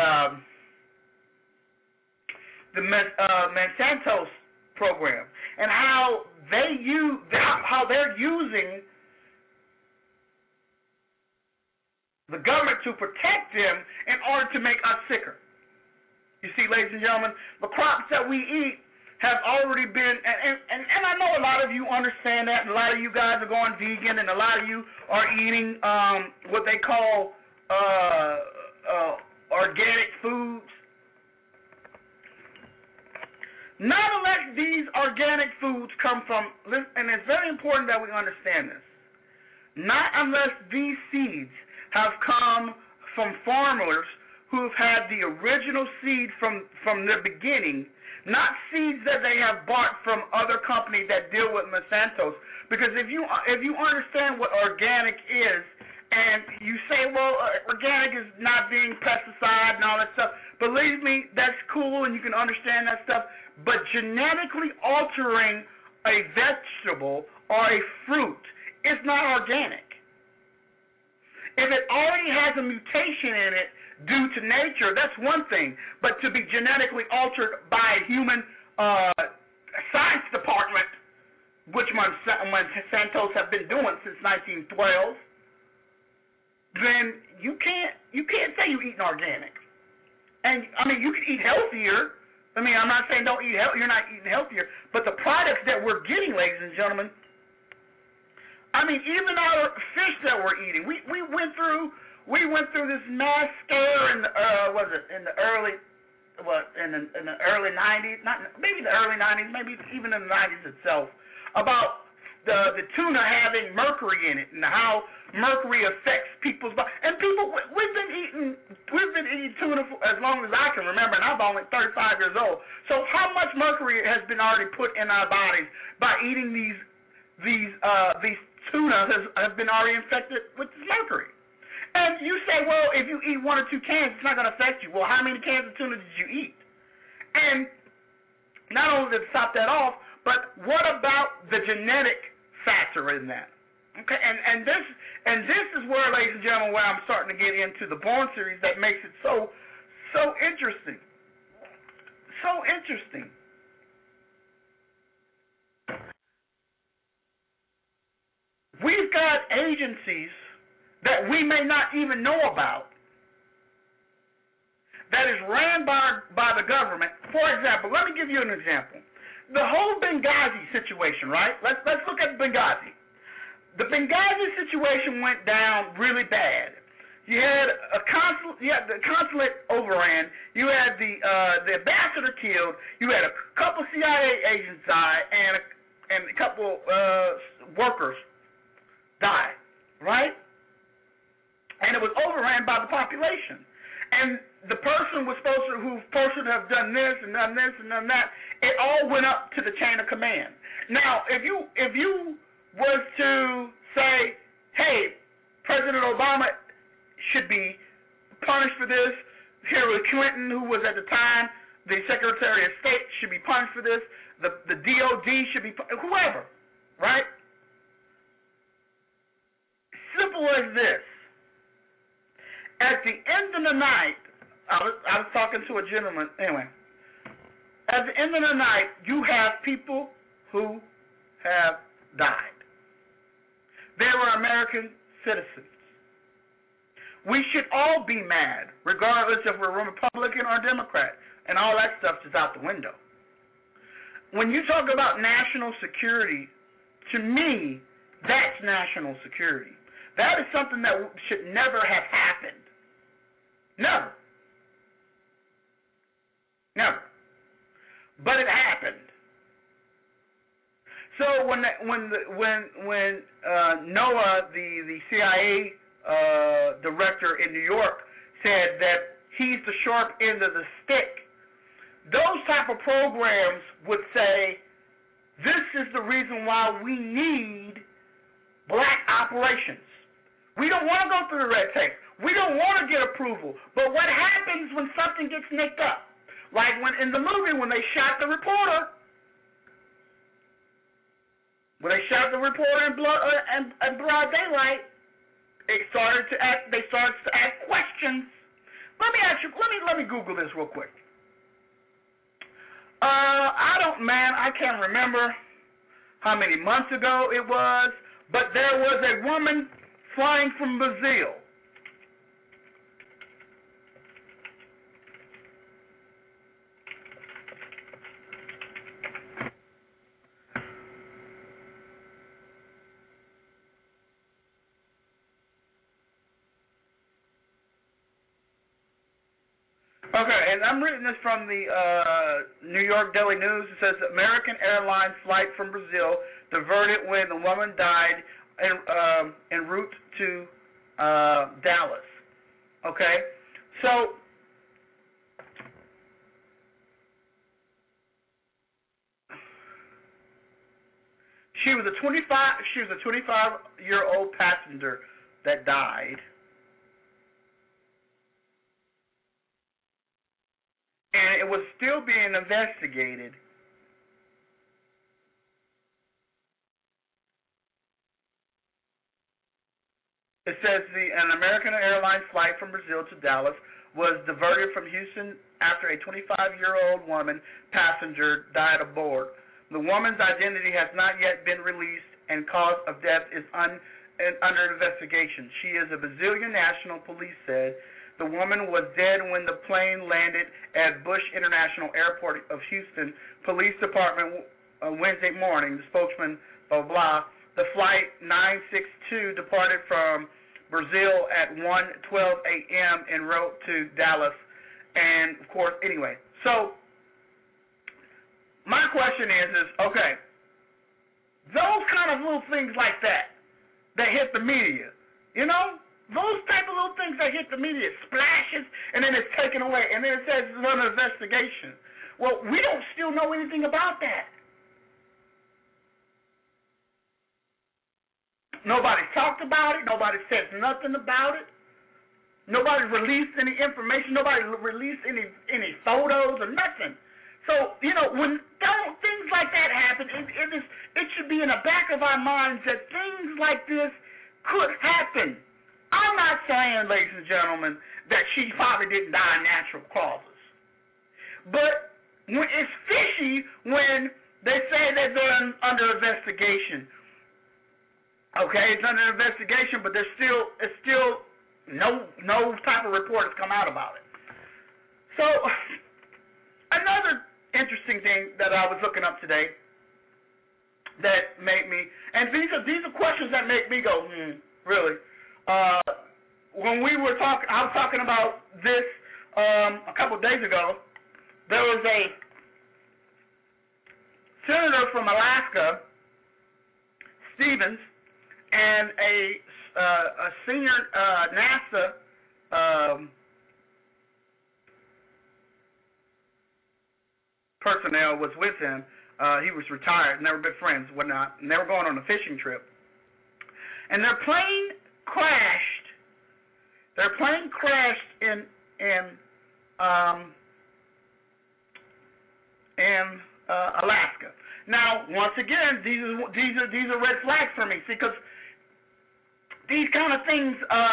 the Monsanto's program and how they're using the government to protect them in order to make us sicker. You see, ladies and gentlemen, the crops that we eat have already been, and I know a lot of you understand that, and a lot of you guys are going vegan, and a lot of you are eating what they call organic foods. Not unless these organic foods come from, and it's very important that we understand this, not unless these seeds have come from farmers who've had the original seed from the beginning, not seeds that they have bought from other companies that deal with Monsanto's. Because if you understand what organic is, and you say, well, organic is not being pesticide and all that stuff, believe me, that's cool and you can understand that stuff. But genetically altering a vegetable or a fruit is not organic. If it already has a mutation in it due to nature, that's one thing. But to be genetically altered by a human science department, which Monsanto's have been doing since 1912, then you can't say you're eating organic. And I mean, you can eat healthier. I mean, I'm not saying don't eat healthy. You're not eating healthier, but the products that we're getting, ladies and gentlemen, I mean, even our fish that we're eating, we went through this mass scare in the in the early 90s, maybe the early 90s, maybe even in the 90s itself, about the tuna having mercury in it and how mercury affects people's body. And people, we've been eating tuna for as long as I can remember, and I'm only 35 years old. So how much mercury has been already put in our bodies by eating these tuna have been already infected with this mercury? And you say, well, if you eat 1 or 2 cans, it's not going to affect you. Well, how many cans of tuna did you eat? And not only did it stop that off, but what about the genetic factor in that? Okay, and this is where, ladies and gentlemen, where I'm starting to get into the Born series that makes it so interesting. So interesting. We've got agencies that we may not even know about that is ran by the government. For example, let me give you an example. The whole Benghazi situation, right? Let's look at Benghazi. The Benghazi situation went down really bad. You had the consulate overran. You had the ambassador killed. You had a couple CIA agents die, and a couple workers died, right? And it was overran by the population. And the person who's supposed to have done this and done this and done that, it all went up to the chain of command. Now, if you was to say, hey, President Obama should be punished for this, Hillary Clinton, who was at the time the Secretary of State, should be punished for this, the DOD should be, whoever, right? Simple as this. At the end of the night, I was talking to a gentleman. Anyway, at the end of the night, you have people who have died. They were American citizens. We should all be mad, regardless if we're Republican or Democrat, and all that stuff is out the window. When you talk about national security, to me, that's national security. That is something that should never have happened. Never. Never. But it happened. So when Noah, the CIA director in New York, said that he's the sharp end of the stick, those type of programs would say, this is the reason why we need black operations. We don't want to go through the red tape. We don't want to get approval. But what happens when something gets nicked up? Like when in the movie when they shot the reporter. When they shot the reporter in broad daylight, they started to ask questions. Let me Google this real quick. I can't remember how many months ago it was, but there was a woman flying from Brazil. Okay, and I'm reading this from the New York Daily News. It says American Airlines flight from Brazil diverted when the woman died en route to Dallas. Okay, so she was a 25-year-old passenger that died, and it was still being investigated. It says an American Airlines flight from Brazil to Dallas was diverted from Houston after a 25-year-old woman passenger died aboard. The woman's identity has not yet been released, and cause of death is under investigation. She is a Brazilian national, police said. The woman was dead when the plane landed at Bush International Airport of Houston Police Department Wednesday morning. The spokesman, blah, blah, blah. The flight 962 departed from Brazil at 1:12 a.m. en route to Dallas. And, of course, anyway. So, my question is okay, those kind of little things like that hit the media, you know? Those type of little things that hit the media, splashes, and then it's taken away, and then it says it's under investigation. Well, we don't still know anything about that. Nobody talked about it. Nobody says nothing about it. Nobody released any information. Nobody released any photos or nothing. So, you know, when things like that happen, it should be in the back of our minds that things like this could happen. I'm not saying, ladies and gentlemen, that she probably didn't die of natural causes. But it's fishy when they say that they're under investigation. Okay, it's under investigation, but it's still no type of report has come out about it. So another interesting thing that I was looking up today that made me, and these are questions that make me go, really. When we were talking, I was talking about this a couple of days ago. There was a senator from Alaska, Stevens, and a senior NASA personnel was with him. He was retired, and they were good friends, whatnot, and they were going on a fishing trip. And their plane crashed. Their plane crashed in Alaska. Now, once again, these are red flags for me, because these kind of things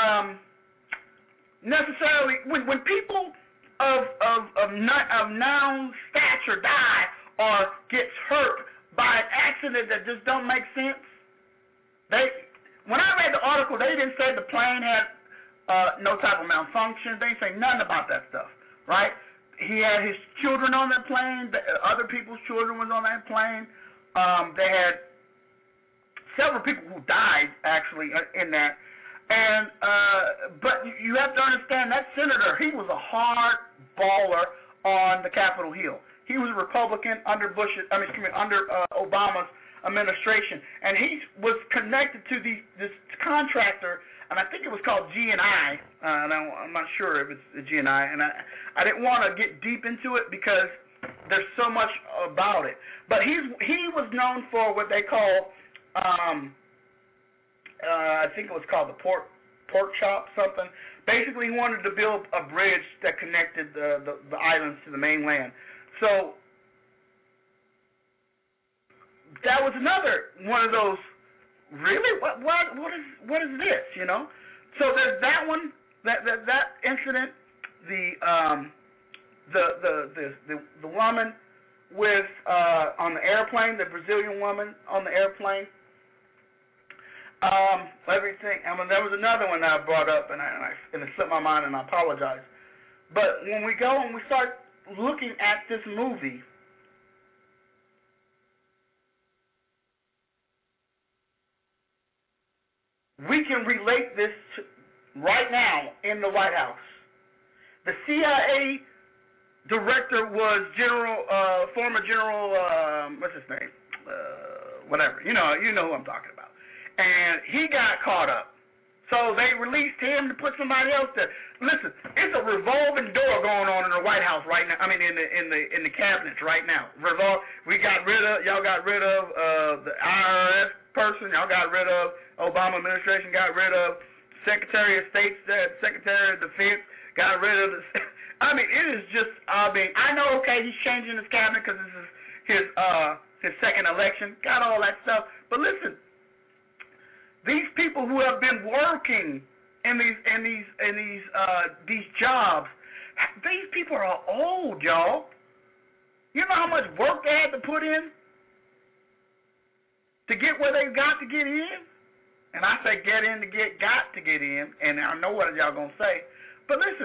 necessarily when people of noun stature die or gets hurt by an accident that just don't make sense. When I read the article, they didn't say the plane had no type of malfunction. They didn't say nothing about that stuff, right? He had his children on that plane. Other people's children was on that plane. They had several people who died, actually, in that. And but you have to understand, that senator, he was a hard baller on the Capitol Hill. He was a Republican under Obama's administration, and he was connected to this contractor, and I think it was called G&I. I'm not sure if it's the G&I, and I didn't want to get deep into it because there's so much about it. But he was known for what they call, I think it was called the pork chop something. Basically, he wanted to build a bridge that connected the islands to the mainland. So that was another one of those. Really, what is this? You know. So there's that one, that incident. The woman with on the airplane, the Brazilian woman on the airplane. Everything. I mean, there was another one that I brought up, and it slipped my mind, and I apologize. But when we go and we start looking at this movie, we can relate this right now in the White House. The CIA director was former General, what's his name? Whatever. You know who I'm talking about. And he got caught up. So they released him to put somebody else there. Listen, it's a revolving door going on in the White House right now. I mean, in the cabinets right now. Y'all got rid of the IRS person. Y'all got rid of Obama administration. Got rid of Secretary of State, Secretary of Defense. Got rid of the. I mean, it is just. I mean, I know. Okay, he's changing his cabinet because this is his second election. Got all that stuff. But listen. These people who have been working in these jobs, these people are old, y'all. You know how much work they had to put in to get where they got to get in? And I say get in to got to get in, and I know what y'all gonna say. But listen,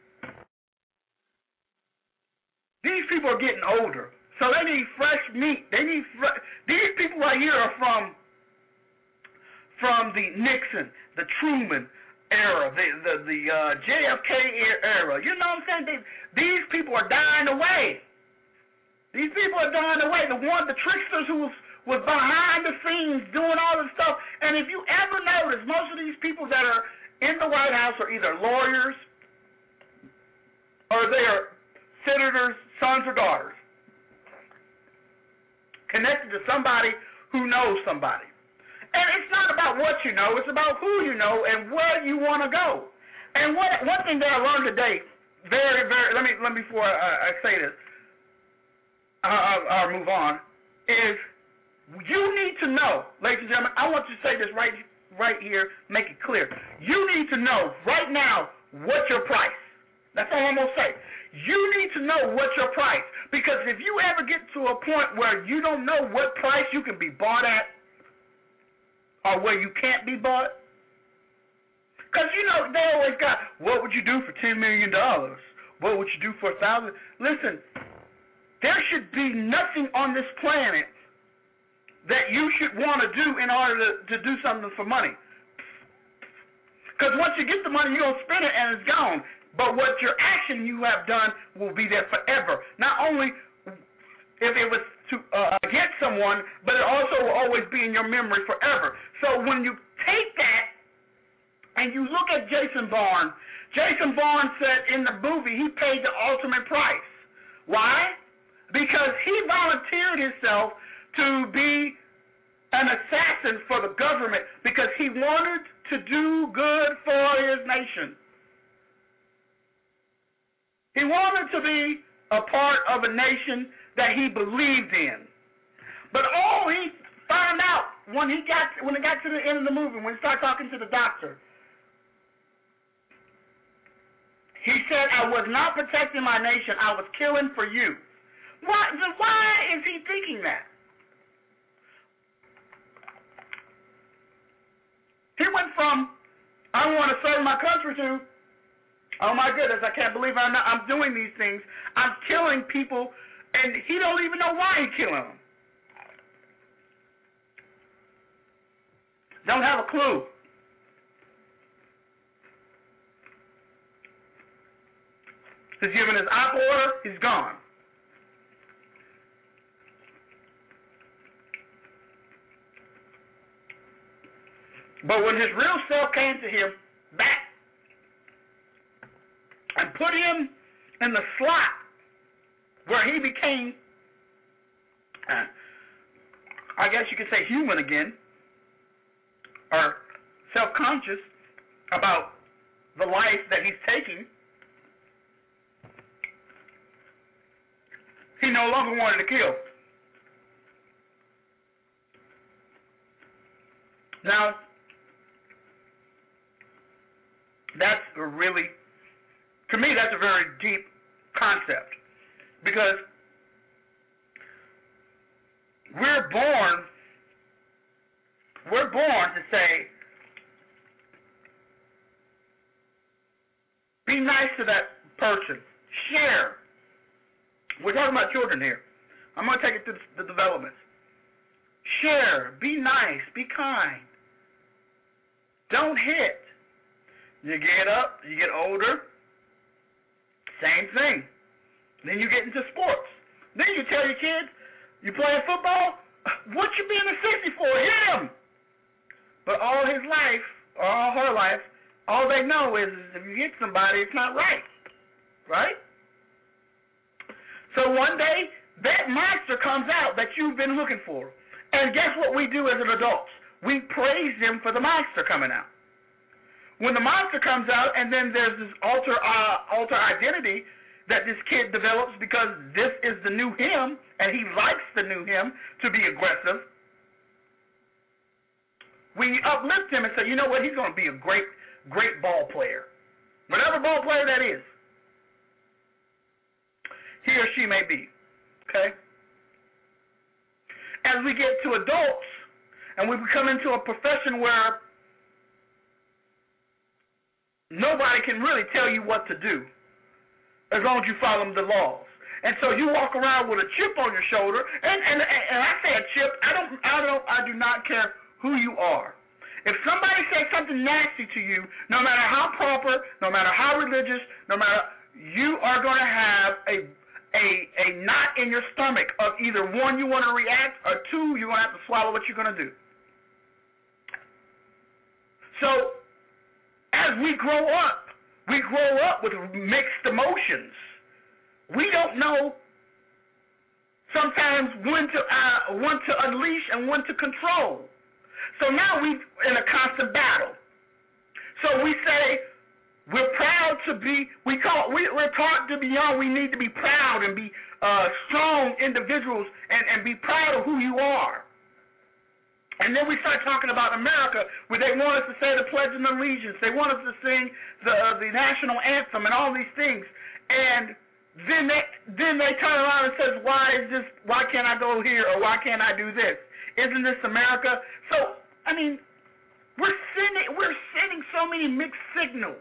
these people are getting older, so they need fresh meat. These people right here are from the Nixon, the Truman era, the JFK era. You know what I'm saying? These people are dying away. These people are dying away. The tricksters who was behind the scenes doing all this stuff. And if you ever notice, most of these people that are in the White House are either lawyers or they are senators' sons or daughters, connected to somebody who knows somebody. And it's not about what you know, it's about who you know and where you want to go. And one thing that I learned today, very, very, let me before I say this, I'll move on, is you need to know, ladies and gentlemen, I want you to say this right here, make it clear. You need to know right now what's your price. That's all I'm going to say. You need to know what's your price. Because if you ever get to a point where you don't know what price you can be bought at, or where you can't be bought. Because, you know, they always got, what would you do for $10 million? What would you do for $1,000? Listen, there should be nothing on this planet that you should want to do in order to do something for money. Because once you get the money, you're going to spend it and it's gone. But what your action you have done will be there forever. Not only if it was to against someone, but it also will always be in your memory forever. So when you take that and you look at Jason Bourne said in the movie he paid the ultimate price. Why? Because he volunteered himself to be an assassin for the government because he wanted to do good for his nation. He wanted to be a part of a nation that he believed in. But all he found out when it got to the end of the movie, when he started talking to the doctor, he said, I was not protecting my nation, I was killing for you. Why is he thinking that? He went from, I want to serve my country to, oh my goodness, I can't believe I'm doing these things. I'm killing people. And he don't even know why he's killing them. Don't have a clue. He's given his op order, he's gone. But when his real self came to him back and put him in the slot where he became, I guess you could say human again, or self-conscious about the life that he's taking, he no longer wanted to kill. Now, that's a really, to me, that's a very deep concept. Because we're born to say, be nice to that person. Share. We're talking about children here. I'm going to take it to the developments. Share. Be nice. Be kind. Don't hit. You get up, you get older, same thing. Then you get into sports. Then you tell your kids, you playing football? What you being a sissy for? Hit him! But all his life, all her life, all they know is if you hit somebody, it's not right. Right? So one day, that monster comes out that you've been looking for. And guess what we do as an adults? We praise them for the monster coming out. When the monster comes out, and then there's this alter identity that this kid develops because this is the new him, and he likes the new him to be aggressive. We uplift him and say, you know what, he's going to be a great ball player. Whatever ball player that is, he or she may be. Okay? As we get to adults, and we come into a profession where nobody can really tell you what to do as long as you follow the laws. And so you walk around with a chip on your shoulder, and I say a chip, I do not care who you are. If somebody says something nasty to you, no matter how proper, no matter how religious, you are going to have a knot in your stomach of either one, you want to react, or two, you're going to have to swallow what you're going to do. So as we grow up with mixed emotions. We don't know sometimes when to unleash and when to control. So now we're in a constant battle. So we say we're proud to be. We're taught to be young. We need to be proud and be strong individuals and be proud of who you are. And then we start talking about America, where they want us to say the Pledge of Allegiance. They want us to sing the national anthem and all these things. And then they turn around and says, why can't I go here, or why can't I do this? Isn't this America? So, I mean, we're sending so many mixed signals.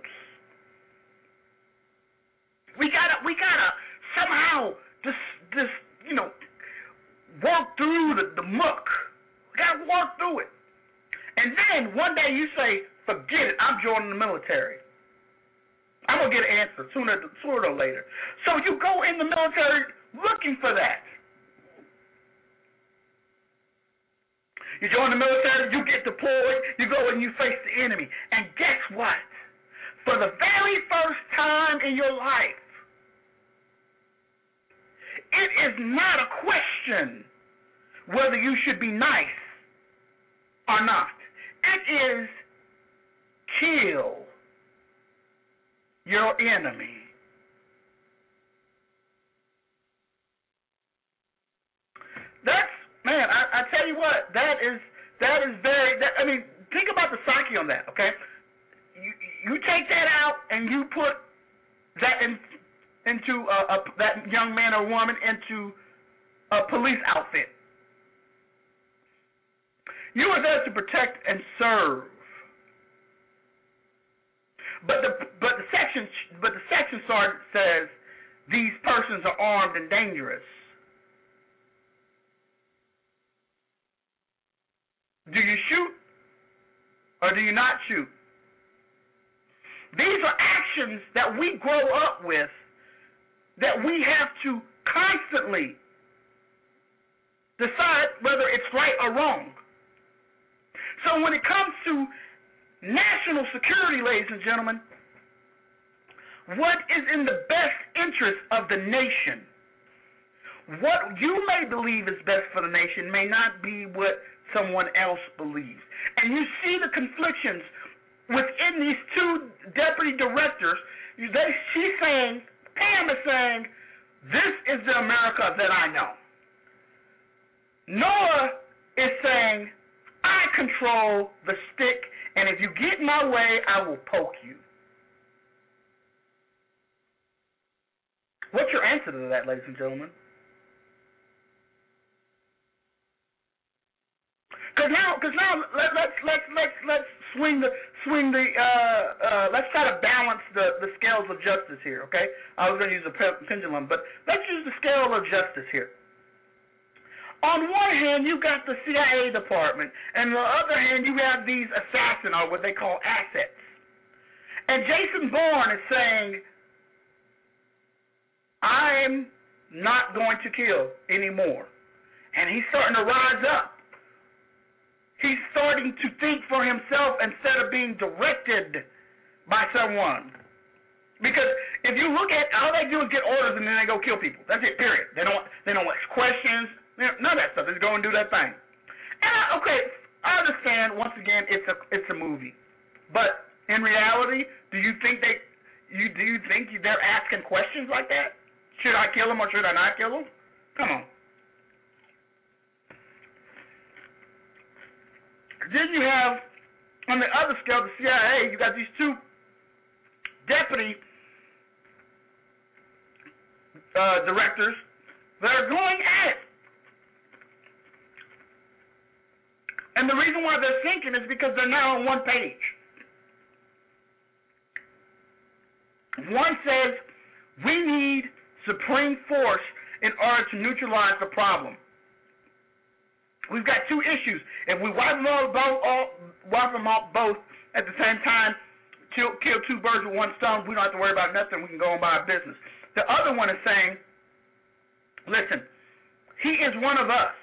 We gotta somehow just work through the muck. We gotta work through it. And then one day you say, forget it, I'm joining the military. I'm gonna get an answer sooner or later. So you go in the military looking for that. You join the military, you get deployed, you go and you face the enemy. And guess what? For the very first time in your life, it is not a question whether you should be nice or not. It is kill your enemy. I tell you what, that is very, I mean, think about the psyche on that, okay? You take that out and you put that into that young man or woman into a police outfit. You are there to protect and serve. But the section sergeant says these persons are armed and dangerous. Do you shoot or do you not shoot? These are actions that we grow up with that we have to constantly decide whether it's right or wrong. So when it comes to national security, ladies and gentlemen, what is in the best interest of the nation? What you may believe is best for the nation may not be what someone else believes. And you see the conflictions within these two deputy directors. Pam is saying, this is the America that I know. Noah is saying, I control the stick, and if you get in my way, I will poke you. What's your answer to that, ladies and gentlemen? Because now let's swing the let's try to balance the scales of justice here. Okay, I was going to use a pendulum, but let's use the scale of justice here. On one hand, you got the CIA department, and on the other hand, you have these assassins, or what they call assets. And Jason Bourne is saying, I'm not going to kill anymore. And he's starting to rise up. He's starting to think for himself instead of being directed by someone. Because if you look at, all they do is get orders and then they go kill people. That's it, period. They don't ask questions, none of that stuff. They just go and do that thing. And I understand, once again, it's a movie. But in reality, do you think they're asking questions like that? Should I kill him or should I not kill him? Come on. Then you have, on the other scale, the CIA, you got these two deputy directors that are going at it. And the reason why they're sinking is because they're not on one page. One says, we need supreme force in order to neutralize the problem. We've got two issues. If we wipe them out both at the same time, kill two birds with one stone, we don't have to worry about nothing. We can go on by our business. The other one is saying, listen, he is one of us.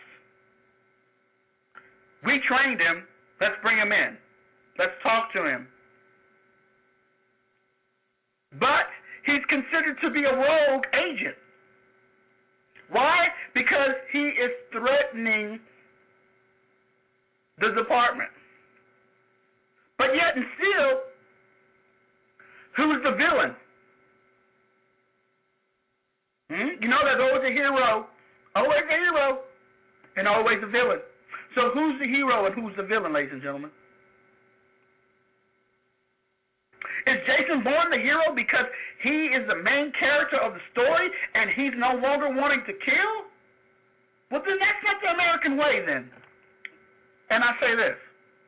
We trained him. Let's bring him in. Let's talk to him. But he's considered to be a rogue agent. Why? Because he is threatening the department. But yet and still, who's the villain? You know, there's always a hero, and always a villain. So who's the hero and who's the villain, ladies and gentlemen? Is Jason Bourne the hero because he is the main character of the story and he's no longer wanting to kill? Well, then that's not the American way, then. And I say this,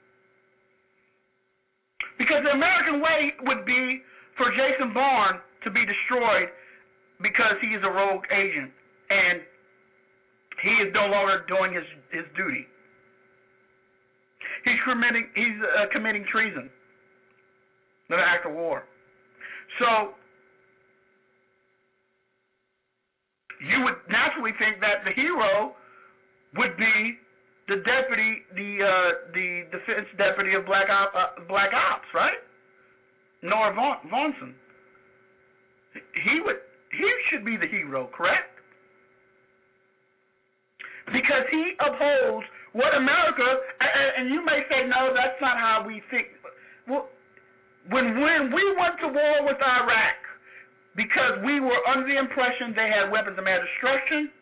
because the American way would be for Jason Bourne to be destroyed because he is a rogue agent and he is no longer doing his duty. He's committing treason, an act of war. So you would naturally think that the hero would be the deputy, the defense deputy of Black Ops, right? Noah Vonson. He should be the hero, correct? Because he upholds what America, and you may say, no, that's not how we think. Well, when we went to war with Iraq, because we were under the impression they had weapons of mass destruction,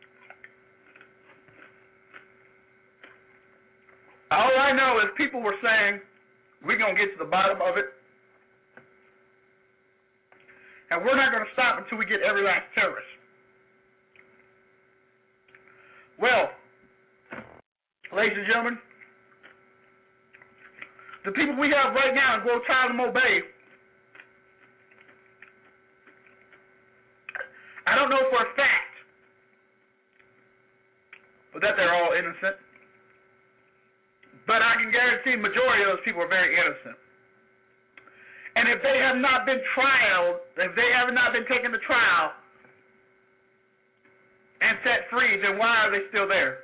all I know is people were saying, we're going to get to the bottom of it, and we're not going to stop until we get every last terrorist. Well, ladies and gentlemen, the people we have right now in Guantanamo Bay, I don't know for a fact, but that they're all innocent. But I can guarantee the majority of those people are very innocent. And if they have not been trialed, if they have not been taken to trial and set free, then why are they still there?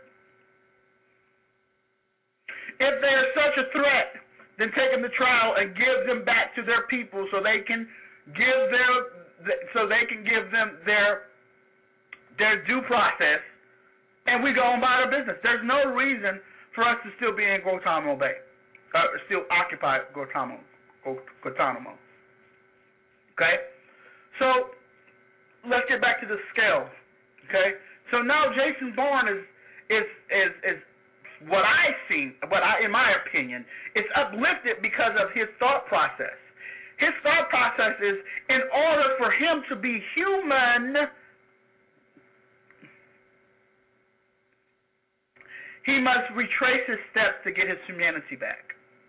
If they are such a threat, then take them to trial and give them back to their people so they can give them their due process, and we go on by our business. There's no reason for us to still be in Guantanamo Bay, still occupy Guantanamo. Okay? So, let's get back to the scale. Okay? So now Jason Bourne is what I've seen, in my opinion, is uplifted because of his thought process. His thought process is, in order for him to be human, he must retrace his steps to get his humanity back.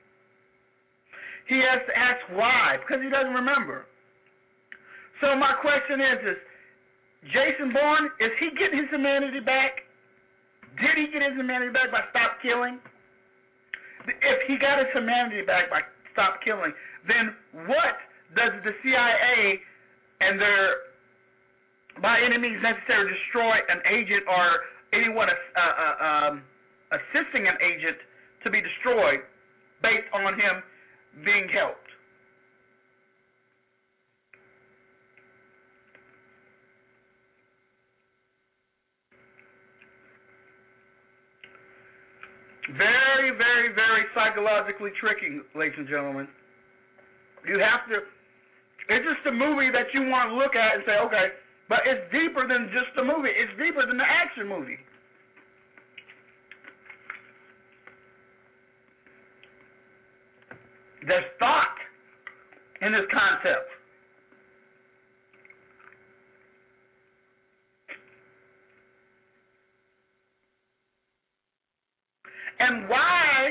He has to ask why, because he doesn't remember. So my question is Jason Bourne, is he getting his humanity back? Did he get his humanity back by stop killing? If he got his humanity back by stop killing, then what does the CIA and their by any means necessary destroy an agent or anyone assisting an agent to to be destroyed based on him being helped. Very, very, very psychologically tricky, ladies and gentlemen. You have to, it's just a movie that you want to look at and say, okay, but it's deeper than just a movie. It's deeper than the action movie. There's thought in this concept. And why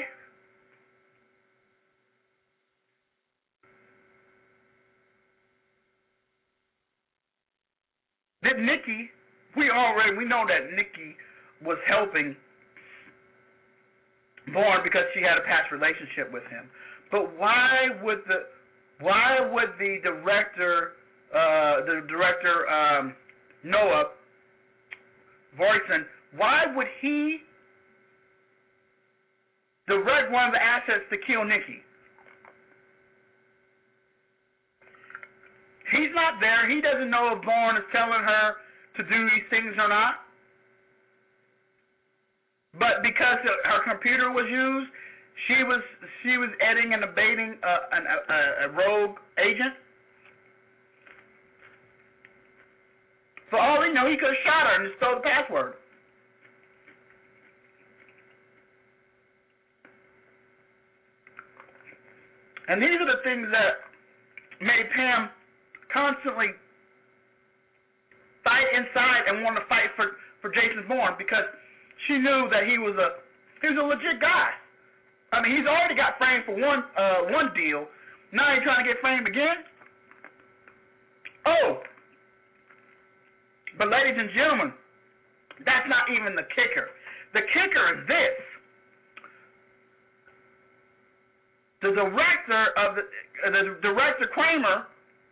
did Nikki, we know that Nikki was helping Bourne because she had a past relationship with him. But why would the director Noah Voisin, why would he direct one of the assets to kill Nikki? He's not there. He doesn't know if Bourne is telling her to do these things or not. But because her computer was used, she was aiding and abating a rogue agent. For all we know, he could have shot her and just stole the password. And these are the things that made Pam constantly fight inside and want to fight for Jason Bourne, because she knew that he was a legit guy. I mean, he's already got framed for one deal. Now he's trying to get framed again. Oh, but ladies and gentlemen, that's not even the kicker. The kicker is this: the director Kramer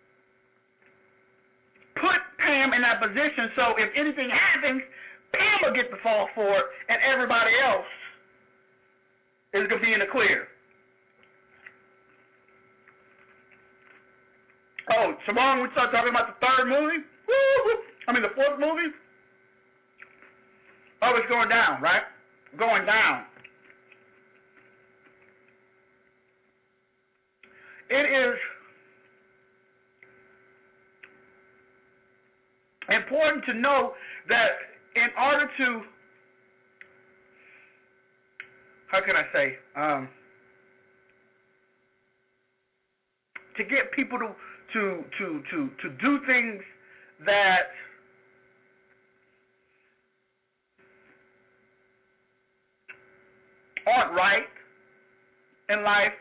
put Pam in that position so if anything happens, Pam will get the fall for it, and everybody else is going to be in the clear. Oh, tomorrow we start talking about the third movie? The fourth movie? Oh, it's going down, right? Going down. It is important to know that in order to, how can I say, to get people to do things that aren't right in life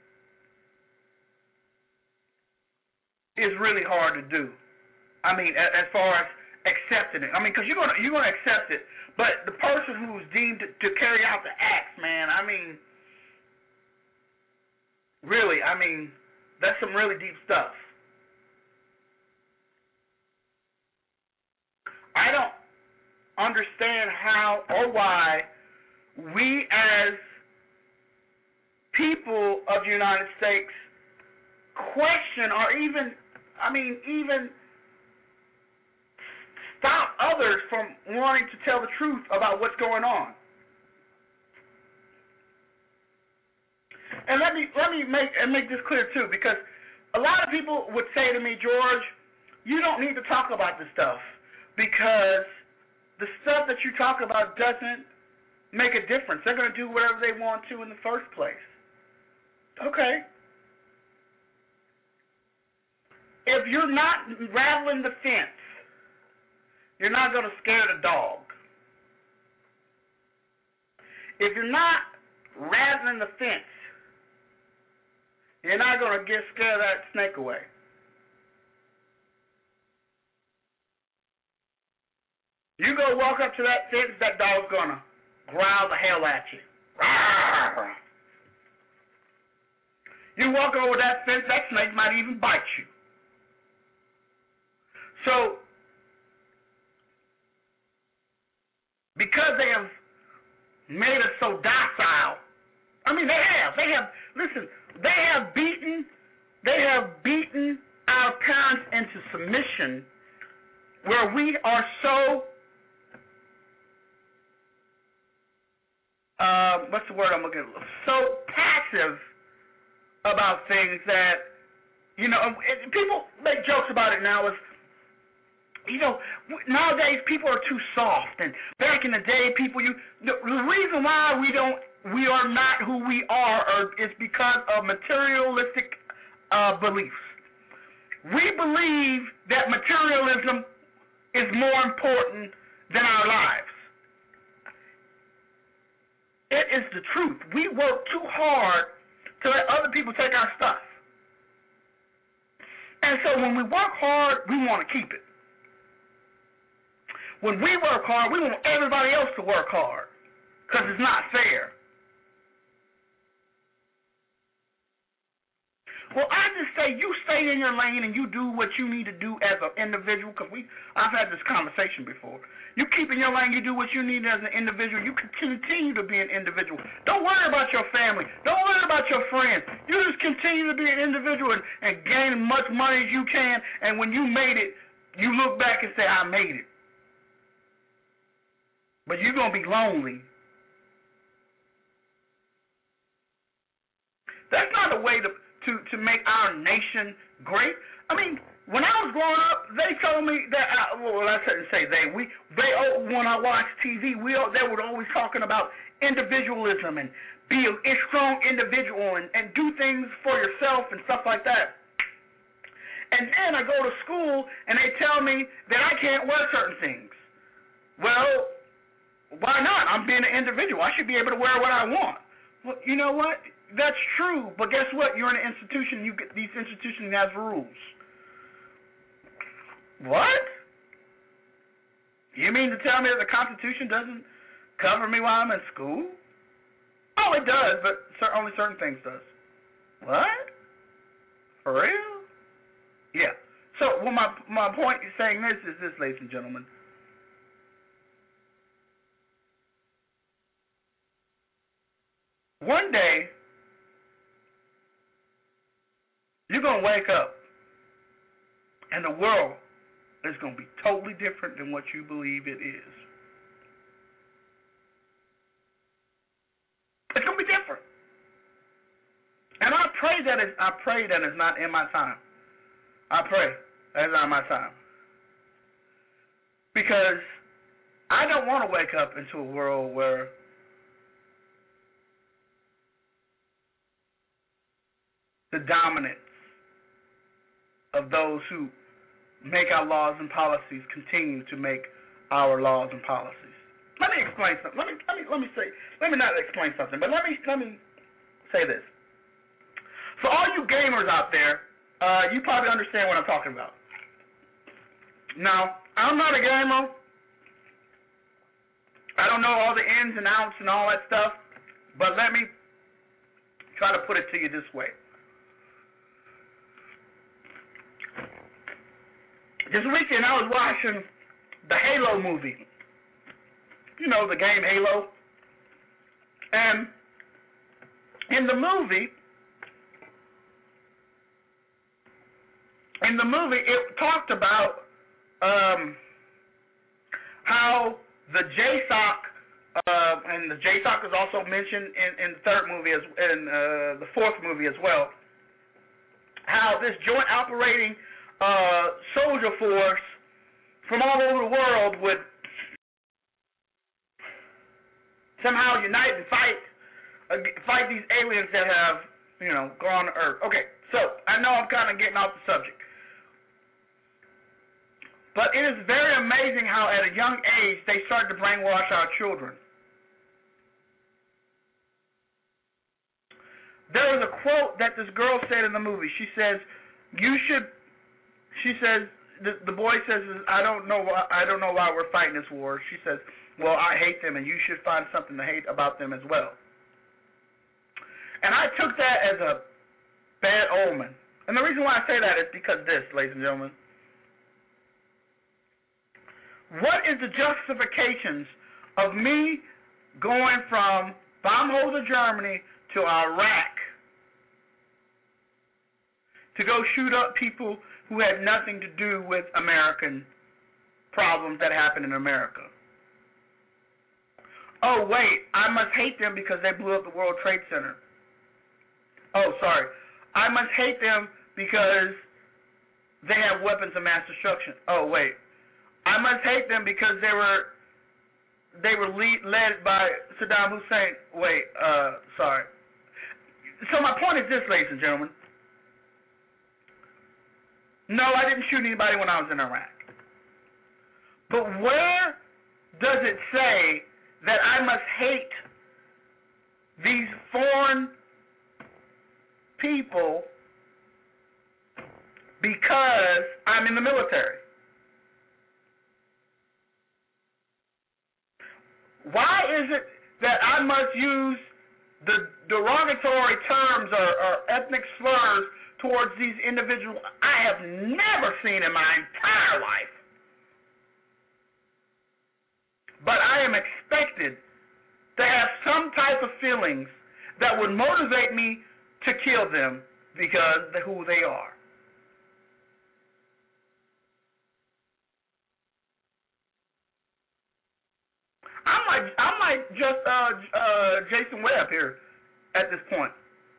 is really hard to do. I mean, as far as accepting it. I mean, because you're gonna accept it, but the person who's deemed to carry out the acts, man, I mean, really, I mean, that's some really deep stuff. I don't understand how or why we as people of the United States question or even stop others from wanting to tell the truth about what's going on. And let me make this clear too, because a lot of people would say to me, George, you don't need to talk about this stuff because the stuff that you talk about doesn't make a difference. They're going to do whatever they want to in the first place. Okay. If you're not rattling the fence, you're not going to scare the dog. If you're not rattling the fence, you're not going to scare that snake away. You go walk up to that fence, that dog's going to growl the hell at you. You walk over that fence, that snake might even bite you. So, because they have made us so docile I mean, they have. Listen, they have beaten our parents into submission, where we are so what's the word I'm looking for? So passive about things that, people make jokes about it now. Nowadays people are too soft, and back in the day, the reason why we are not who we are is because of materialistic beliefs. We believe that materialism is more important than our lives. It is the truth. We work too hard to let other people take our stuff. And so when we work hard, we want to keep it. When we work hard, we want everybody else to work hard, because it's not fair. Well, I just say you stay in your lane and you do what you need to do as an individual, because I've had this conversation before. You keep in your lane, you do what you need as an individual. You can continue to be an individual. Don't worry about your family. Don't worry about your friends. You just continue to be an individual and gain as much money as you can, and when you made it, you look back and say, I made it. But you're going to be lonely. That's not a way to make our nation great. I mean, when I was growing up, they told me that, I shouldn't say when I watched TV, they were always talking about individualism and be a strong individual and do things for yourself and stuff like that. And then I go to school and they tell me that I can't wear certain things. Well, why not? I'm being an individual. I should be able to wear what I want. Well, you know what? That's true, but guess what? You're in an institution. These institutions have rules. What? You mean to tell me that the Constitution doesn't cover me while I'm in school? Oh, it does, but only certain things does. What? For real? Yeah. So, my point in saying this is this, ladies and gentlemen. One day, you're going to wake up, and the world is going to be totally different than what you believe it is. It's going to be different. And I pray that it's not in my time. I pray that it's not in my time. Because I don't want to wake up into a world where the dominance of those who make our laws and policies continue to make our laws and policies. Let me explain something. Let me not explain something, but let me say this. For all you gamers out there, you probably understand what I'm talking about. Now, I'm not a gamer. I don't know all the ins and outs and all that stuff, but let me try to put it to you this way. This weekend I was watching the Halo movie. You know, the game Halo. And in the movie, it talked about how the JSOC, and the JSOC is also mentioned in the third movie, the fourth movie as well, how this joint operating soldier force from all over the world would somehow unite and fight these aliens that have, gone to Earth. Okay, so I know I'm kind of getting off the subject, but it is very amazing how at a young age they start to brainwash our children. There was a quote that this girl said in the movie. She says, the boy says, I don't know why we're fighting this war. She says, well, I hate them, and you should find something to hate about them as well. And I took that as a bad omen. And the reason why I say that is because this, ladies and gentlemen. What is the justifications of me going from Baumholzer, Germany, to to Iraq to go shoot up people who had nothing to do with American problems that happen in America. Oh, wait, I must hate them because they blew up the World Trade Center. Oh, sorry. I must hate them because they have weapons of mass destruction. Oh, wait. I must hate them because they were led by Saddam Hussein. Wait, sorry. So my point is this, ladies and gentlemen. No, I didn't shoot anybody when I was in Iraq. But where does it say that I must hate these foreign people because I'm in the military? Why is it that I must use the derogatory terms or ethnic slurs towards these individuals I have never seen in my entire life? But I am expected to have some type of feelings that would motivate me to kill them because of who they are. I'm like just Jason Webb here at this point.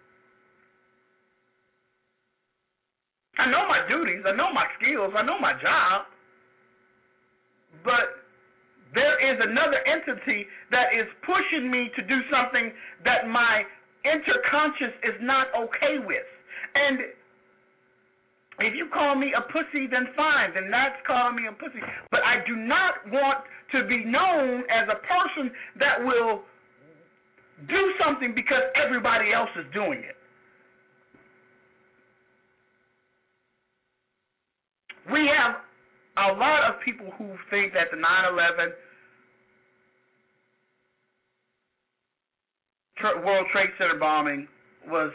I know my duties, I know my skills, I know my job, but there is another entity that is pushing me to do something that my interconscious is not okay with. And if you call me a pussy, then fine, then that's calling me a pussy. But I do not want to be known as a person that will do something because everybody else is doing it. We have a lot of people who think that the 9/11 World Trade Center bombing was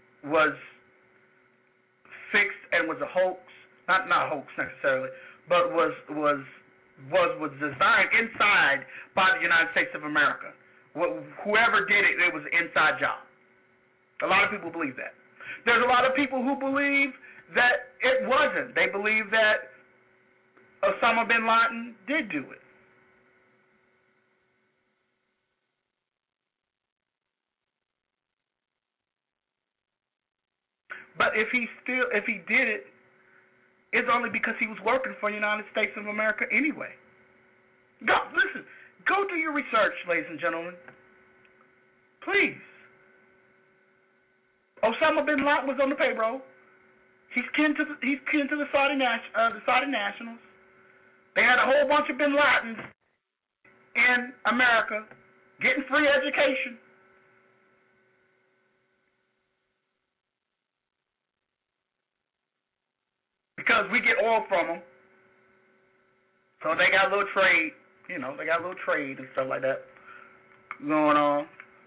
fixed and was a hoax. Not a hoax necessarily, but was designed inside by the United States of America. Whoever did it, it was an inside job. A lot of people believe that. There's a lot of people who believe that it wasn't. They believe that Osama bin Laden did do it. But if he did it, it's only because he was working for the United States of America anyway. Go do your research, ladies and gentlemen. Please. Osama bin Laden was on the payroll. He's kin to the Saudi nationals. They had a whole bunch of bin Ladens in America getting free education. Because we get oil from them. So they got a little trade, they got a little trade and stuff like that going on.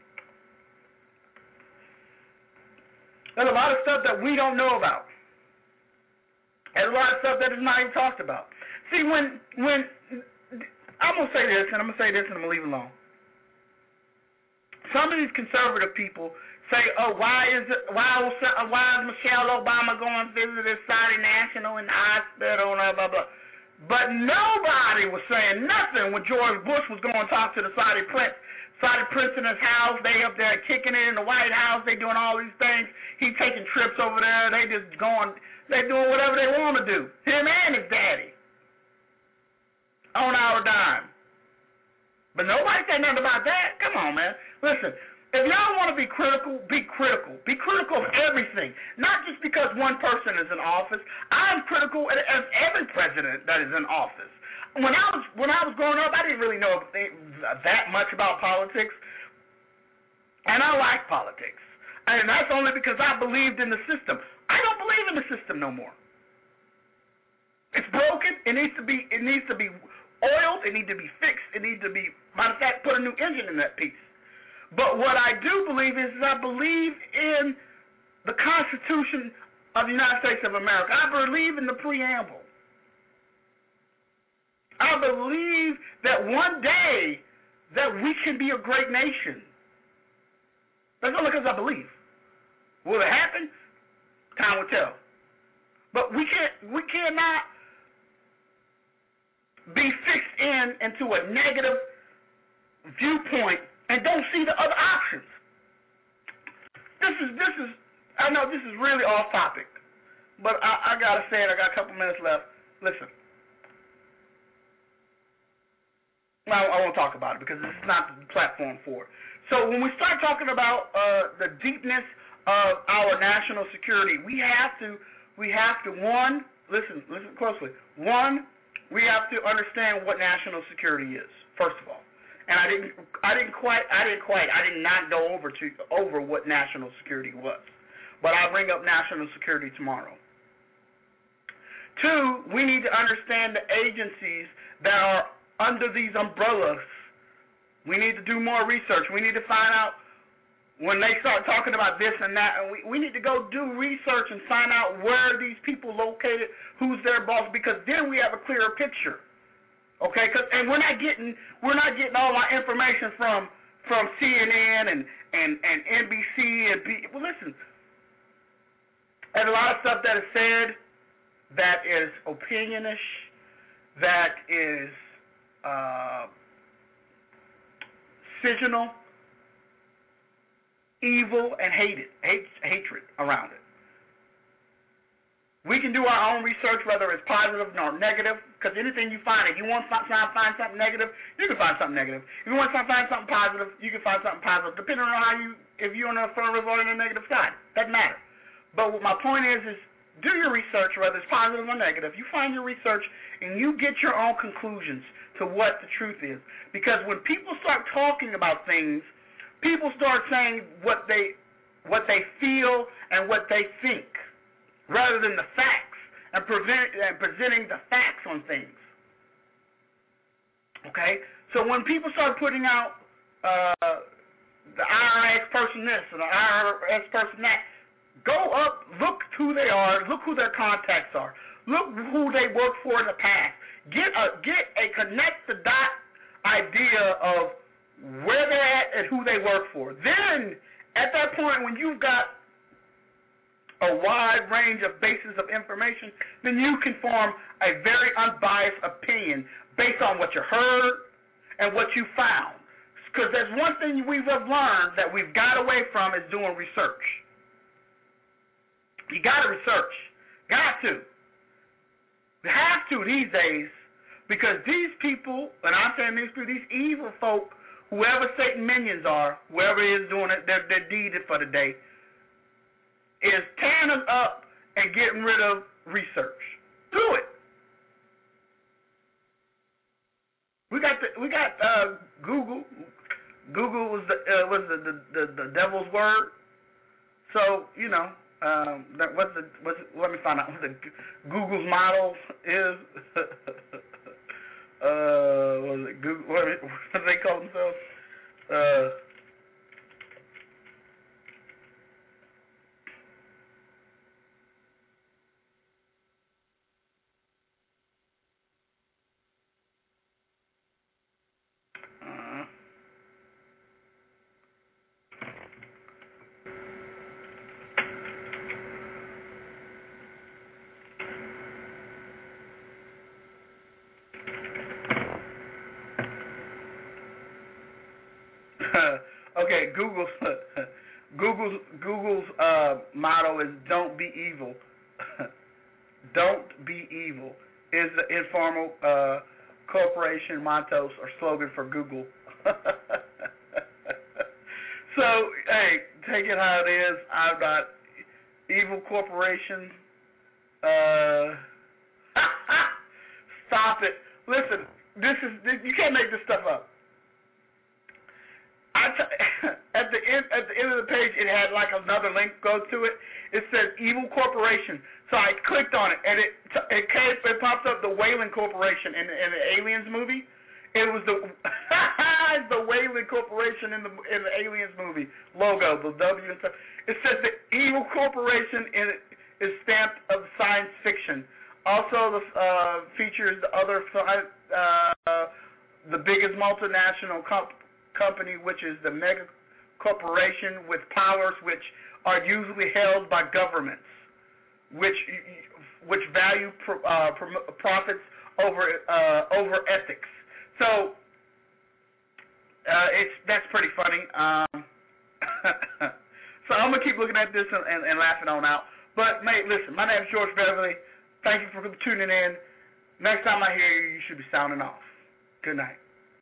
There's a lot of stuff that we don't know about. There's a lot of stuff that is not even talked about. See, when I'm going to say this, and I'm going to leave it alone. Some of these conservative people say, oh, why is Michelle Obama going to visit this Saudi national in the hospital and blah, blah. But nobody was saying nothing when George Bush was going to talk to the Saudi prince in his house. They up there kicking it in the White House. They doing all these things. He taking trips over there. They just going, they doing whatever they want to do. Him and his daddy. On our dime. But nobody said nothing about that. Come on, man. Listen, if y'all want to be critical, be critical. Be critical of everything. Not just because one person is in office. I'm critical of every president that is in office. When I was growing up, I didn't really know that much about politics. And I like politics. And that's only because I believed in the system. I don't believe in the system no more. It's broken. It needs to be oiled. It needs to be fixed. It needs to be, matter of fact, put a new engine in that piece. But what I do believe is I believe in the Constitution of the United States of America. I believe in the preamble. I believe that one day that we can be a great nation. That's only because I believe. Will it happen? Time will tell. But we cannot be fixed into a negative viewpoint and don't see the other options. This is I know this is really off topic, but I gotta say it. I got a couple minutes left. Listen, I won't talk about it because this is not the platform for it. So when we start talking about the deepness of our national security, we have to one, listen closely. One, we have to understand what national security is, first of all. And I did not go over what national security was. But I'll bring up national security tomorrow. Two, we need to understand the agencies that are under these umbrellas. We need to do more research. We need to find out when they start talking about this and that, and we need to go do research and find out where these people located, who's their boss, because then we have a clearer picture. Okay, and we're not getting all our information from CNN and NBC and well, listen, there's a lot of stuff that is said that is opinionish, that is signal, evil, and hatred around it. We can do our own research, whether it's positive or negative, because anything you find, if you want to find something negative, you can find something negative. If you want to find something positive, you can find something positive, depending on if you're on the affirmative or on the negative side. Doesn't matter. But what my point is do your research, whether it's positive or negative. You find your research, and you get your own conclusions to what the truth is. Because when people start talking about things, people start saying what they feel and what they think, rather than the facts and presenting the facts on things. Okay? So when people start putting out the IRS person this and the IRS person that, go up, look who they are, look who their contacts are, look who they worked for in the past. Get a connect the dot idea of where they're at and who they work for. Then, at that point, when you've got a wide range of bases of information, then you can form a very unbiased opinion based on what you heard and what you found. Because there's one thing we've learned that we've got away from is doing research. You got to research. Got to. You have to these days, because these people, and I'm saying these people, these evil folk, whoever Satan minions are, whoever is doing it, their deed for the day, is tearing us up and getting rid of research. Do it. We got Google. Google was the devil's word. So let me find out what the Google's model is. What was it? Google. What do they call themselves? Okay, Google's motto is "Don't be evil." Don't be evil is the informal corporation motto or slogan for Google. So, hey, take it how it is. I've got evil corporations. Stop it. Listen, you can't make this stuff up. At the end of the page, it had like another link go to it. It said Evil Corporation. So I clicked on it, and it popped up the Wayland Corporation in the Aliens movie. It was the Wayland Corporation in the Aliens movie logo, the W and stuff. It says the Evil Corporation is stamped of science fiction. Also, the features the other the biggest multinational company, which is the Mega corporation with powers which are usually held by governments, which value profits over ethics. So that's pretty funny. So I'm gonna keep looking at this and laughing on out. But mate, listen, my name is George Beverly. Thank you for tuning in. Next time I hear you, you should be sounding off. Good night.